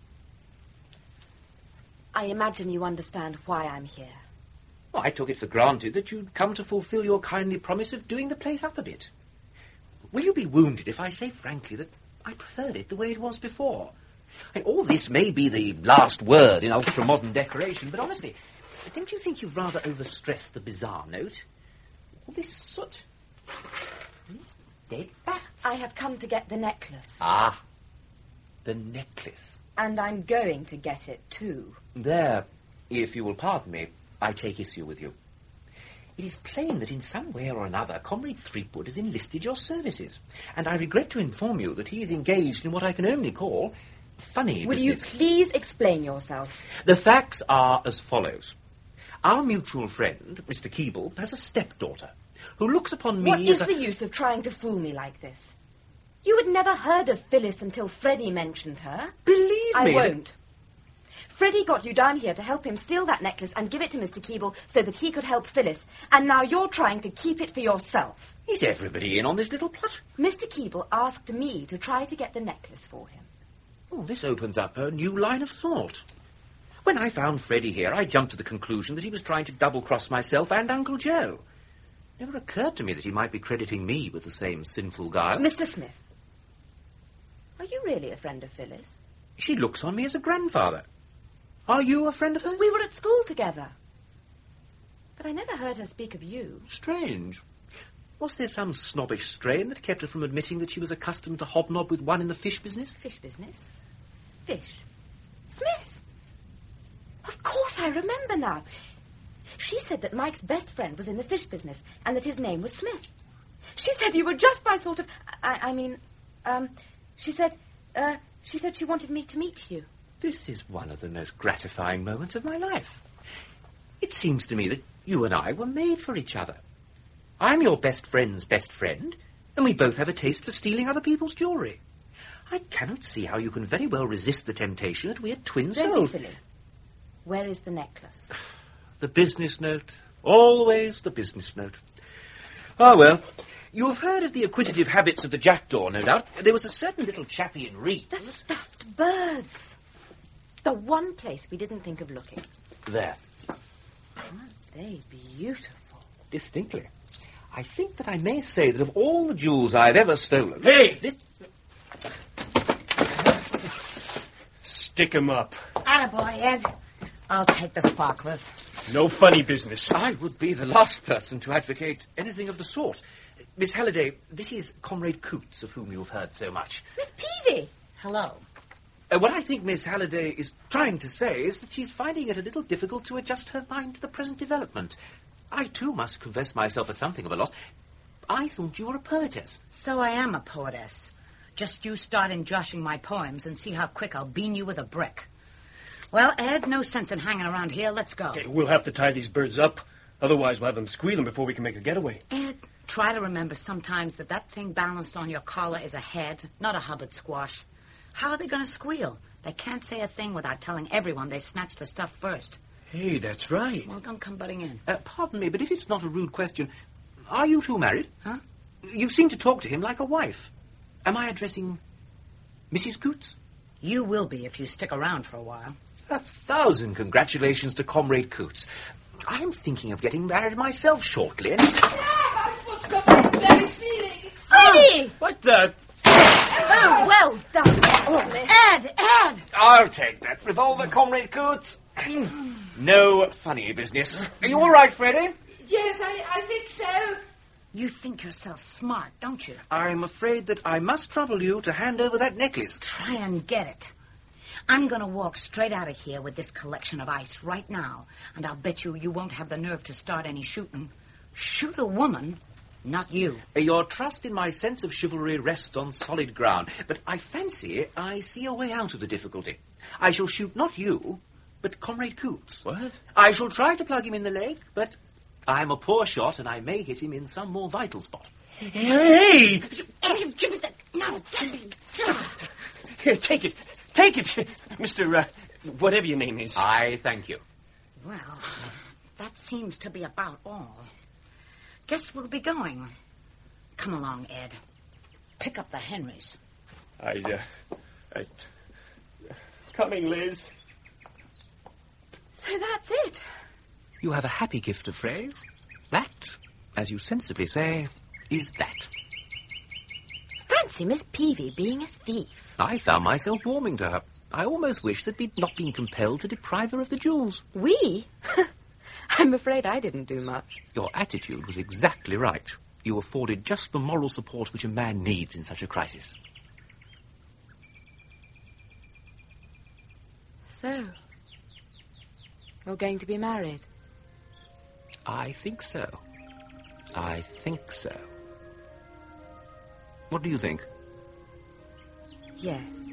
I imagine you understand why I'm here. Well, I took it for granted that you'd come to fulfill your kindly promise of doing the place up a bit. Will you be wounded if I say frankly that I preferred it the way it was before? All this may be the last word in ultra-modern decoration, but honestly, don't you think you've rather overstressed the bizarre note? All this soot. These dead bats. I have come to get the necklace. Ah, the necklace. And I'm going to get it, too. There, if you will pardon me, I take issue with you. It is plain that in some way or another Comrade Threepwood has enlisted your services, and I regret to inform you that he is engaged in what I can only call funny Will business. you please explain yourself? The facts are as follows. Our mutual friend, Mr. Keeble, has a stepdaughter who looks upon me What as is the use of trying to fool me like this? You had never heard of Phyllis until Freddie mentioned her. Believe me... I won't. Freddie got you down here to help him steal that necklace and give it to Mr. Keeble so that he could help Phyllis, and now you're trying to keep it for yourself. Is everybody in on this little plot? Mr. Keeble asked me to try to get the necklace for him. Oh, this opens up a new line of thought. When I found Freddie here, I jumped to the conclusion that he was trying to double-cross myself and Uncle Joe. It never occurred to me that he might be crediting me with the same sinful guile. Mr. Smith, are you really a friend of Phyllis? She looks on me as a grandfather. Are you a friend of hers? We were at school together. But I never heard her speak of you. Strange. Was there some snobbish strain that kept her from admitting that she was accustomed to hobnob with one in the fish business? Fish business? Fish? Smith! Of course, I remember now. She said that Mike's best friend was in the fish business and that his name was Smith. She said you were just my sort of... she said she wanted me to meet you. This is one of the most gratifying moments of my life. It seems to me that you and I were made for each other. I'm your best friend's best friend, and we both have a taste for stealing other people's jewellery. I cannot see how you can very well resist the temptation that we are twin souls. Don't be silly. Where is the necklace? The business note. Always the business note. Ah, well, you have heard of the acquisitive habits of the jackdaw, no doubt. There was a certain little chappie in Reed. The stuffed birds. The one place we didn't think of looking. There. Aren't they beautiful? Distinctly. I think that I may say that of all the jewels I've ever stolen... Hey! Stick 'em up. Attaboy, Ed. I'll take the sparklers. No funny business. I would be the last person to advocate anything of the sort. Miss Halliday, this is Comrade Coots, of whom you've heard so much. Miss Peavy! Hello. What I think Miss Halliday is trying to say is that she's finding it a little difficult to adjust her mind to the present development. I, too, must confess myself at something of a loss. I thought you were a poetess. So I am a poetess. Just you start in joshing my poems and see how quick I'll bean you with a brick. Well, Ed, no sense in hanging around here. Let's go. Okay, we'll have to tie these birds up. Otherwise, we'll have them squealing before we can make a getaway. Ed, try to remember sometimes that thing balanced on your collar is a head, not a Hubbard squash. How are they going to squeal? They can't say a thing without telling everyone they snatched the stuff first. Hey, that's right. Well, don't come butting in. Pardon me, but if it's not a rude question, are you two married? Huh? You seem to talk to him like a wife. Am I addressing Mrs. Coots? You will be if you stick around for a while. 1,000 congratulations to Comrade Coots. I'm thinking of getting married myself shortly. And... My foot's got this very ceiling. Freddie! What the... Oh, well done. Ed! I'll take that revolver, Comrade Coots. No funny business. Are you all right, Freddie? Yes, I think so. You think yourself smart, don't you? I'm afraid that I must trouble you to hand over that necklace. Try and get it. I'm going to walk straight out of here with this collection of ice right now, and I'll bet you won't have the nerve to start any shooting. Shoot a woman, not you. Your trust in my sense of chivalry rests on solid ground, but I fancy I see a way out of the difficulty. I shall shoot not you, but Comrade Coots. What? I shall try to plug him in the leg, but I'm a poor shot, and I may hit him in some more vital spot. Hey! Ed, give me that. No, give me. Here, take it. Take it, Mr. Whatever your name is. I thank you. Well, that seems to be about all. Guess we'll be going. Come along, Ed. Pick up the Henrys. I coming, Liz. So that's it. You have a happy gift of phrase. That, as you sensibly say, is that. Fancy Miss Peavy being a thief. I found myself warming to her. I almost wish that we'd not been compelled to deprive her of the jewels. We? I'm afraid I didn't do much. Your attitude was exactly right. You afforded just the moral support which a man needs in such a crisis. So, you're going to be married? I think so. I think so. What do you think? Yes.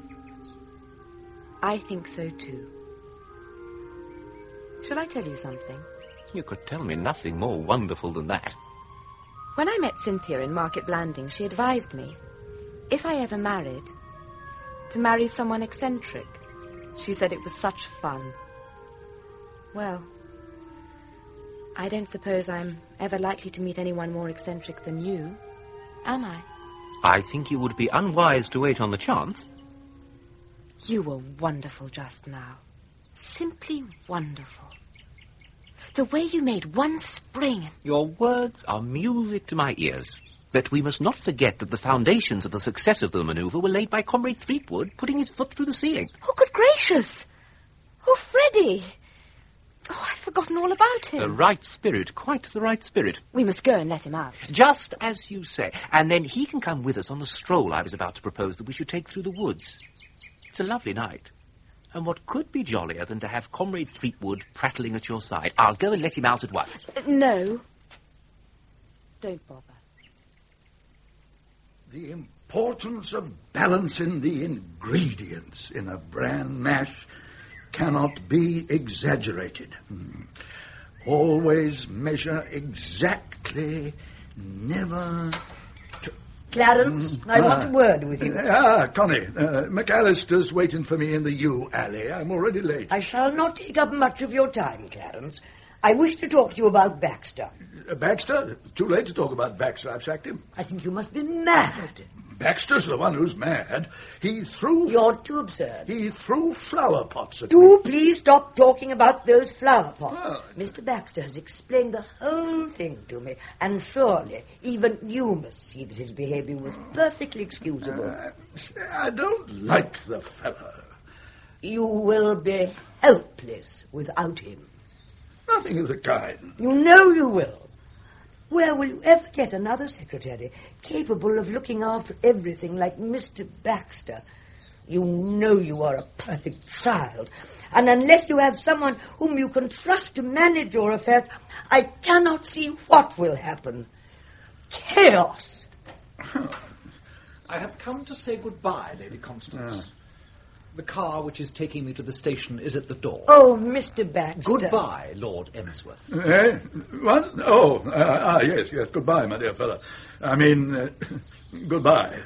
I think so too. Shall I tell you something? You could tell me nothing more wonderful than that. When I met Cynthia in Market Blanding, she advised me, if I ever married, to marry someone eccentric. She said it was such fun. Well, I don't suppose I'm ever likely to meet anyone more eccentric than you, am I? I think you would be unwise to wait on the chance. You were wonderful just now. Simply wonderful. The way you made one spring. Your words are music to my ears. But we must not forget that the foundations of the success of the manoeuvre were laid by Comrade Threepwood, putting his foot through the ceiling. Oh, good gracious! Oh, Freddie! Oh, I've forgotten all about him. The right spirit, quite the right spirit. We must go and let him out. Just as you say. And then he can come with us on the stroll I was about to propose that we should take through the woods. It's a lovely night. And what could be jollier than to have Comrade Threepwood prattling at your side? I'll go and let him out at once. No. Don't bother. The importance of balancing the ingredients in a bran mash cannot be exaggerated. Always measure exactly, never... Clarence, I want a word with you. Connie, McAllister's waiting for me in the yew alley. I'm already late. I shall not take up much of your time, Clarence. I wish to talk to you about Baxter. Baxter? Too late to talk about Baxter. I've sacked him. I think you must be mad. Baxter's the one who's mad. He threw... You're too absurd. He threw flower pots at me. Do please stop talking about those flower pots. Mr. Baxter has explained the whole thing to me, and surely even you must see that his behaviour was perfectly excusable. I don't like the fellow. You will be helpless without him. Nothing of the kind. You know you will. Where will you ever get another secretary capable of looking after everything like Mr. Baxter? You know you are a perfect child, and unless you have someone whom you can trust to manage your affairs, I cannot see what will happen. Chaos. I have come to say goodbye, Lady Constance. The car which is taking me to the station is at the door. Oh, Mr. Baxter. Goodbye, Lord Emsworth. What? Oh, yes, goodbye, my dear fellow. I mean, goodbye.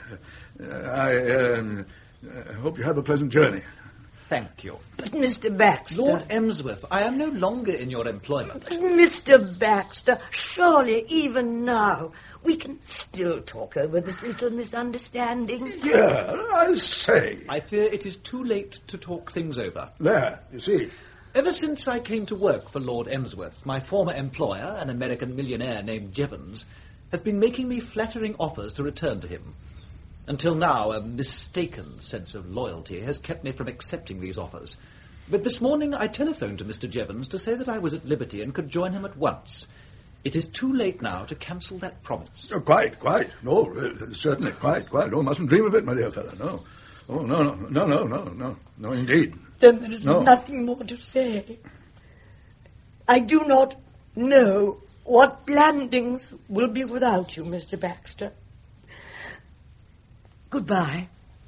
I hope you have a pleasant journey. Thank you. But, Mr. Baxter... Lord Emsworth, I am no longer in your employment. But, Mr. Baxter, surely even now we can still talk over this little misunderstanding. Yeah, I say. I fear it is too late to talk things over. There, you see. Ever since I came to work for Lord Emsworth, my former employer, an American millionaire named Jevons, has been making me flattering offers to return to him. Until now, a mistaken sense of loyalty has kept me from accepting these offers. But this morning I telephoned to Mr. Jevons to say that I was at liberty and could join him at once. It is too late now to cancel that promise. Oh, quite. No, certainly, quite. No, mustn't dream of it, my dear fellow, no. Oh, no, indeed. Then there is nothing more to say. I do not know what Blandings will be without you, Mr. Baxter. Goodbye.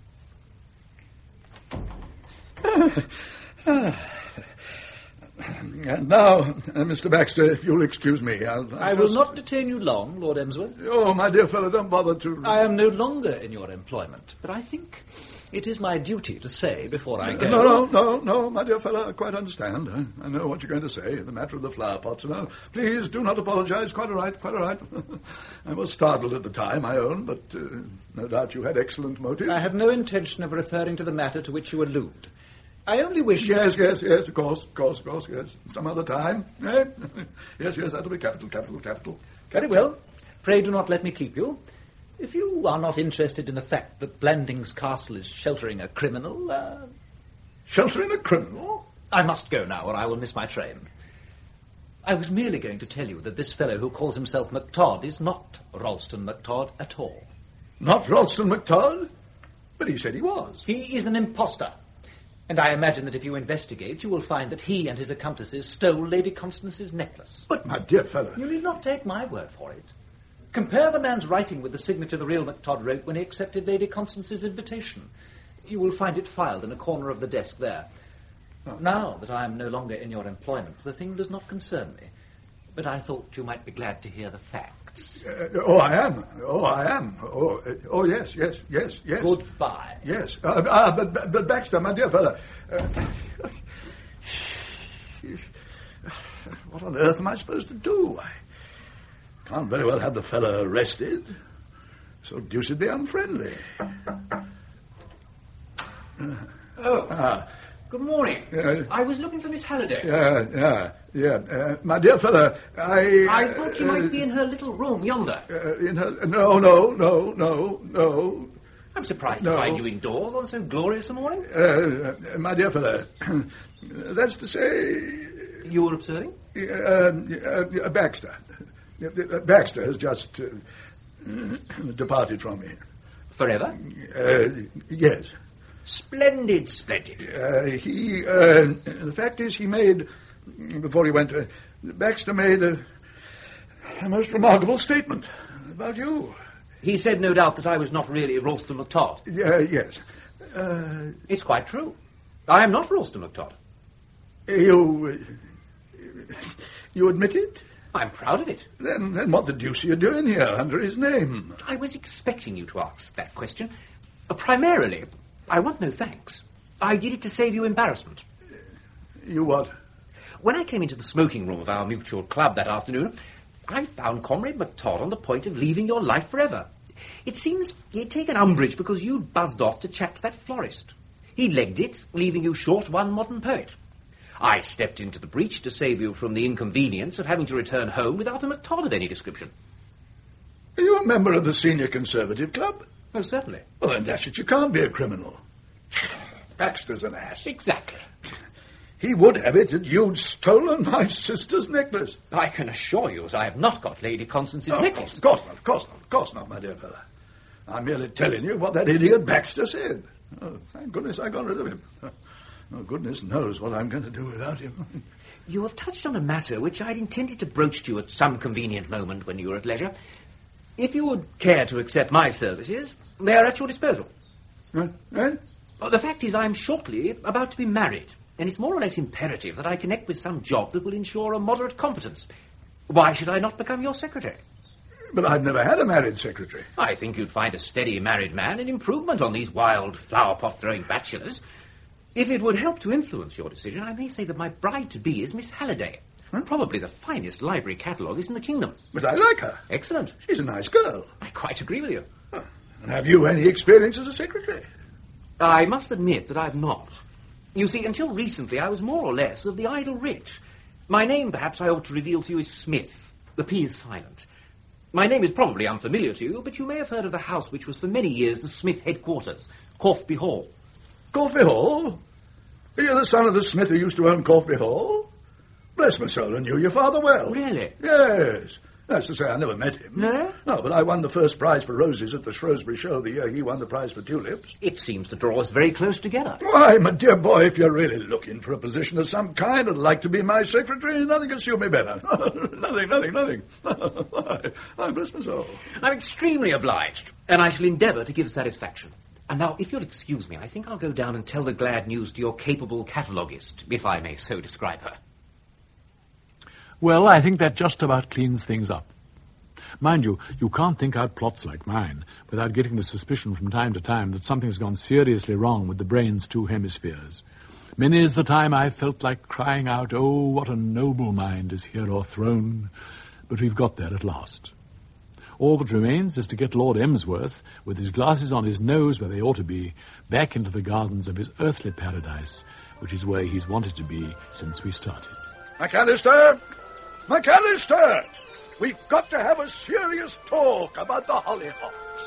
And now, Mr. Baxter, if you'll excuse me, I will not detain you long, Lord Emsworth. Oh, my dear fellow, don't bother to... I am no longer in your employment, but I think it is my duty to say before I go... No, my dear fellow, I quite understand. I know what you're going to say, the matter of the flower pots. No, please do not apologize. Quite all right. I was startled at the time, I own, but no doubt you had excellent motive. I have no intention of referring to the matter to which you allude. I only wish... Yes, of course, yes. Some other time. Eh? Yes, that'll be capital. Very well. Pray do not let me keep you. If you are not interested in the fact that Blandings Castle is sheltering a criminal... Sheltering a criminal? I must go now, or I will miss my train. I was merely going to tell you that this fellow who calls himself MacTodd is not Ralston MacTodd at all. Not Ralston MacTodd? But he said he was. He is an impostor. And I imagine that if you investigate, you will find that he and his accomplices stole Lady Constance's necklace. But, my dear fellow... You need not take my word for it. Compare the man's writing with the signature the real MacTodd wrote when he accepted Lady Constance's invitation. You will find it filed in a corner of the desk there. Oh. Now that I am no longer in your employment, the thing does not concern me. But I thought you might be glad to hear the facts. I am. Oh, yes. Goodbye. Yes. But Baxter, my dear fellow... what on earth am I supposed to do? I can't very well have the fellow arrested. So deucedly unfriendly. Good morning. I was looking for Miss Halliday. Yeah. My dear fellow, I thought you might be in her little room yonder. In her... No. I'm surprised to find you indoors on so glorious a morning. My dear fellow, that's to say... You were observing? Baxter. Baxter has just departed from me. Forever? Yes. Splendid. The fact is, he made, before he went, Baxter made a most remarkable statement about you. He said, no doubt, that I was not really Ralston MacTodd. Yes. It's quite true. I am not Ralston MacTodd. You admit it? I'm proud of it. Then what the deuce are you doing here under his name? I was expecting you to ask that question. Primarily, I want no thanks. I did it to save you embarrassment. You what? When I came into the smoking room of our mutual club that afternoon, I found Comrade MacTodd on the point of leaving your life forever. It seems he'd taken umbrage because you'd buzzed off to chat to that florist. He legged it, leaving you short one modern poet. I stepped into the breach to save you from the inconvenience of having to return home without a MacTodd of any description. Are you a member of the Senior Conservative Club? Oh, certainly. Well, then dash it, you can't be a criminal. Baxter's an ass. Exactly. He would have it that you'd stolen my sister's necklace. I can assure you that I have not got Lady Constance's necklace. Of course not, my dear fellow. I'm merely telling you what that idiot Baxter said. Oh, thank goodness I got rid of him. Oh, goodness knows what I'm going to do without him. You have touched on a matter which I'd intended to broach to you at some convenient moment when you were at leisure. If you would care to accept my services, they are at your disposal. Right? The fact is, I'm shortly about to be married, and it's more or less imperative that I connect with some job that will ensure a moderate competence. Why should I not become your secretary? But I've never had a married secretary. I think you'd find a steady married man an improvement on these wild flower-pot-throwing bachelors. If it would help to influence your decision, I may say that my bride-to-be is Miss Halliday. Probably the finest library cataloguist in the kingdom. But I like her. Excellent. She's a nice girl. I quite agree with you. And have you any experience as a secretary? I must admit that I've not. You see, until recently, I was more or less of the idle rich. My name, perhaps I ought to reveal to you, is Smith. The P is silent. My name is probably unfamiliar to you, but you may have heard of the house which was for many years the Smith headquarters, Corfby Hall. Corfby Hall? Are you the son of the Smith who used to own Corfby Hall? Bless my soul, I knew your father well. Really? Yes. That's to say, I never met him. No? No, but I won the first prize for roses at the Shrewsbury show the year he won the prize for tulips. It seems to draw us very close together. Why, my dear boy, if you're really looking for a position of some kind and like to be my secretary, nothing can suit me better. nothing. Why, bless my soul. I'm extremely obliged, and I shall endeavour to give satisfaction. And now, if you'll excuse me, I think I'll go down and tell the glad news to your capable cataloguist, if I may so describe her. Well, I think that just about cleans things up. Mind you, you can't think out plots like mine without getting the suspicion from time to time that something's gone seriously wrong with the brain's two hemispheres. Many is the time I've felt like crying out, oh, what a noble mind is here o'erthrown. But we've got there at last. All that remains is to get Lord Emsworth, with his glasses on his nose where they ought to be, back into the gardens of his earthly paradise, which is where he's wanted to be since we started. McAllister! We've got to have a serious talk about the hollyhocks.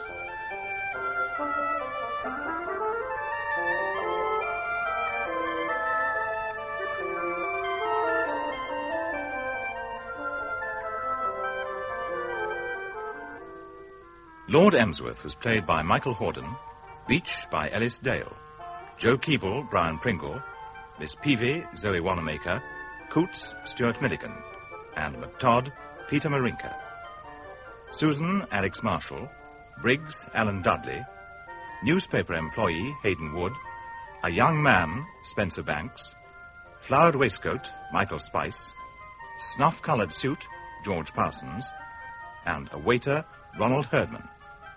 Lord Emsworth was played by Michael Hordern, Beach by Ellis Dale, Joe Keeble, Brian Pringle, Miss Peavy, Zoe Wanamaker, Coots, Stuart Milligan, and MacTodd, Peter Marinka. Susan, Alex Marshall, Briggs, Alan Dudley, newspaper employee, Hayden Wood, a young man, Spencer Banks, flowered waistcoat, Michael Spice, snuff-coloured suit, George Parsons, and a waiter, Ronald Herdman.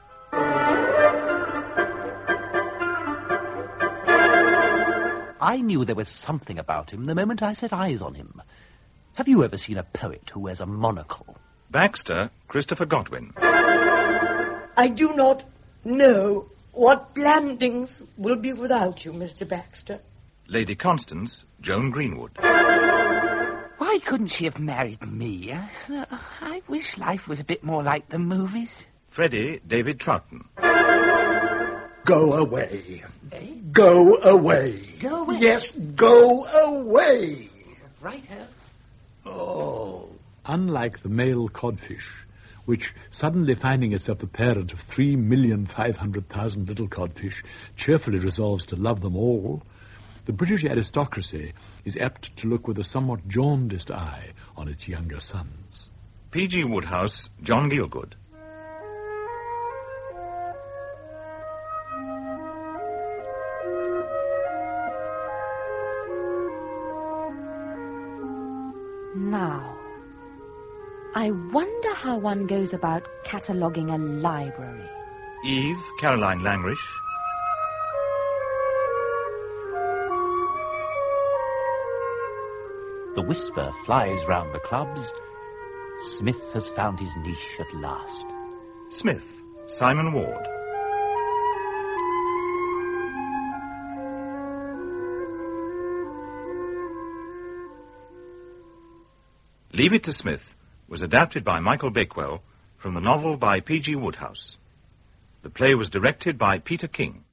I knew there was something about him the moment I set eyes on him. Have you ever seen a poet who wears a monocle? Baxter, Christopher Godwin. I do not know what Blandings will be without you, Mr. Baxter. Lady Constance, Joan Greenwood. Why couldn't she have married me? I wish life was a bit more like the movies. Freddie, David Troughton. Go away. Go away. Go away? Yes, go away. Right, Herr. Oh. Unlike the male codfish, which, suddenly finding itself the parent of 3,500,000 little codfish, cheerfully resolves to love them all, the British aristocracy is apt to look with a somewhat jaundiced eye on its younger sons. P.G. Woodhouse, John Gielgud. Now, I wonder how one goes about cataloguing a library. Eve, Caroline Langrish. The whisper flies round the clubs. Smith has found his niche at last. Smith, Simon Ward. Leave It to Smith was adapted by Michael Bakewell from the novel by P.G. Wodehouse. The play was directed by Peter King.